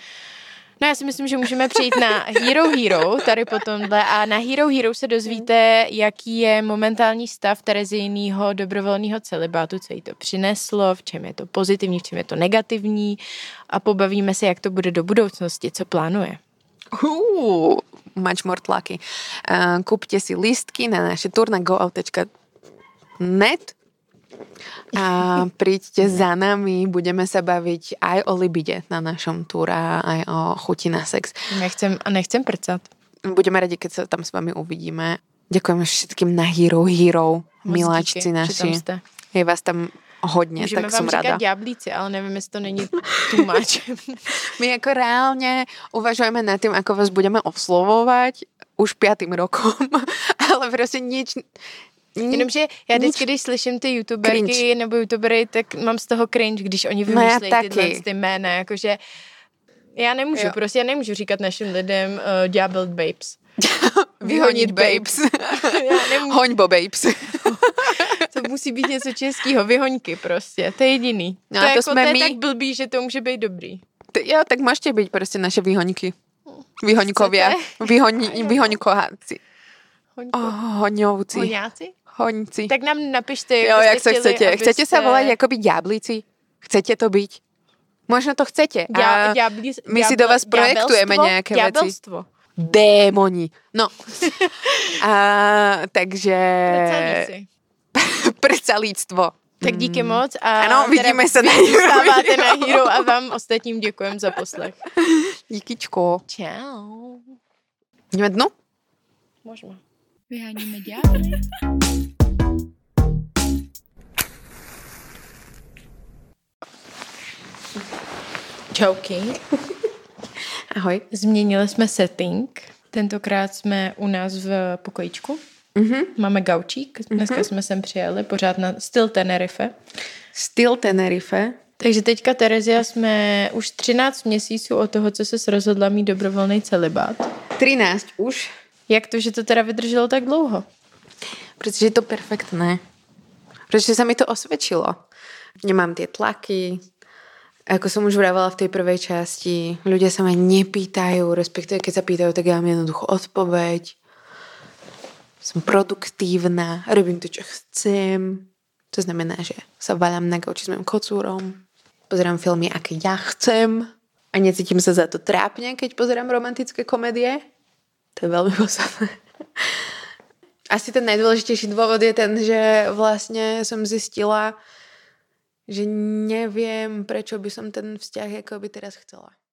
No já si myslím, že můžeme přejít na Hero Hero, tady potomhle, a na Hero Hero se dozvíte, jaký je momentální stav Terezijního dobrovolného celibátu, co jí to přineslo, v čem je to pozitivní, v čem je to negativní a pobavíme se, jak to bude do budoucnosti, co plánuje. Uh, much more tlaky. Uh, kúpte si lístky na naše tour na goout tečka net A príďte za nami, budeme sa baviť aj o libide na našom túre, aj o chuti na sex. Nechcem, a nechcem prcat. Budeme radi, keď sa tam s vami uvidíme. Ďakujeme všetkým na Hero Hero, Moc miláčci díky, naši. že tam jste. Je vás tam hodně, Můžeme tak vám som říkat rada. ďáblíci, ale nevím, jestli to není too much. My jako reálně uvažujeme nad tým, ako vás budeme oslovovať už pátým rokom, ale prostě nič... Jenomže já vždycky, když slyším ty youtuberky Cringe. nebo youtubery, tak mám z toho cringe, když oni No já vymýšlejí taky. tyhle ty jména, jakože já nemůžu, Jo. prostě já nemůžu říkat našim lidem uh, ďábel babes. Vyhonit babes. Já nemůžu. Hoňbo babes. To musí být něco českého, vyhoňky prostě, to je jediný. No to, a je to jako, jsme to je my. tak blbý, že to může být dobrý. T- Jo, tak môžete byť prostě naše vyhoňky. Vyhoňkovia. Vyhoň, vyhoňkoháci. Hoňko. Oh, hoňovci. Hoňáci? Hoňci. Tak nám napište, Jo, byste jak sa chtěli, chcete. abyste... Chcete sa volať akoby ďáblici? Chcete to byť? Možno to chcete. Ďá, A ďáblí, my si ďábel- do vás projektujeme ďábelstvo? nejaké veci. Ďábelstvo. Démoni. No. A, takže... Prcalíci. Prcalíctvo. Tak díky moc a Ano, vidíme se na vy Hero zůstáváte Hero. na Hero a vám ostatním děkujem za poslech. Díkyčko. Čau. Jdeme dnu? Možná. Vyháníme ďábly. Čauky. Ahoj. Změnili jsme setting. Tentokrát jsme u nás v pokojíčku. Mhm. Máme gaučík. Dneska Mhm. jsme sem přijeli pořád na styl Tenerife. Styl Tenerife. Takže teďka Terezia jsme už třináct měsíců od toho, co se rozhodla mít dobrovolný celibát. třináct už. Jak to, že to teda vydrželo tak dlouho? Protože je to perfektné. Protože sa mi to osvedčilo. Nemám tie tlaky. Ako som už vravala v tej prvej časti, ľudia sa ma nepýtajú, respektíve keď sa pýtajú, tak ja mám jednoducho odpoveď. Som produktívna, robím to, čo chcem. To znamená, že sa vaľam na gauči s mojím kocúrom, pozerám filmy, aké ja chcem a necítim sa za to trápne, keď pozerám romantické komédie. To je veľmi podstatné. Asi ten najdôležitejší dôvod je ten, že vlastne som zistila, že neviem, prečo by som ten vzťah ako by teraz chcela.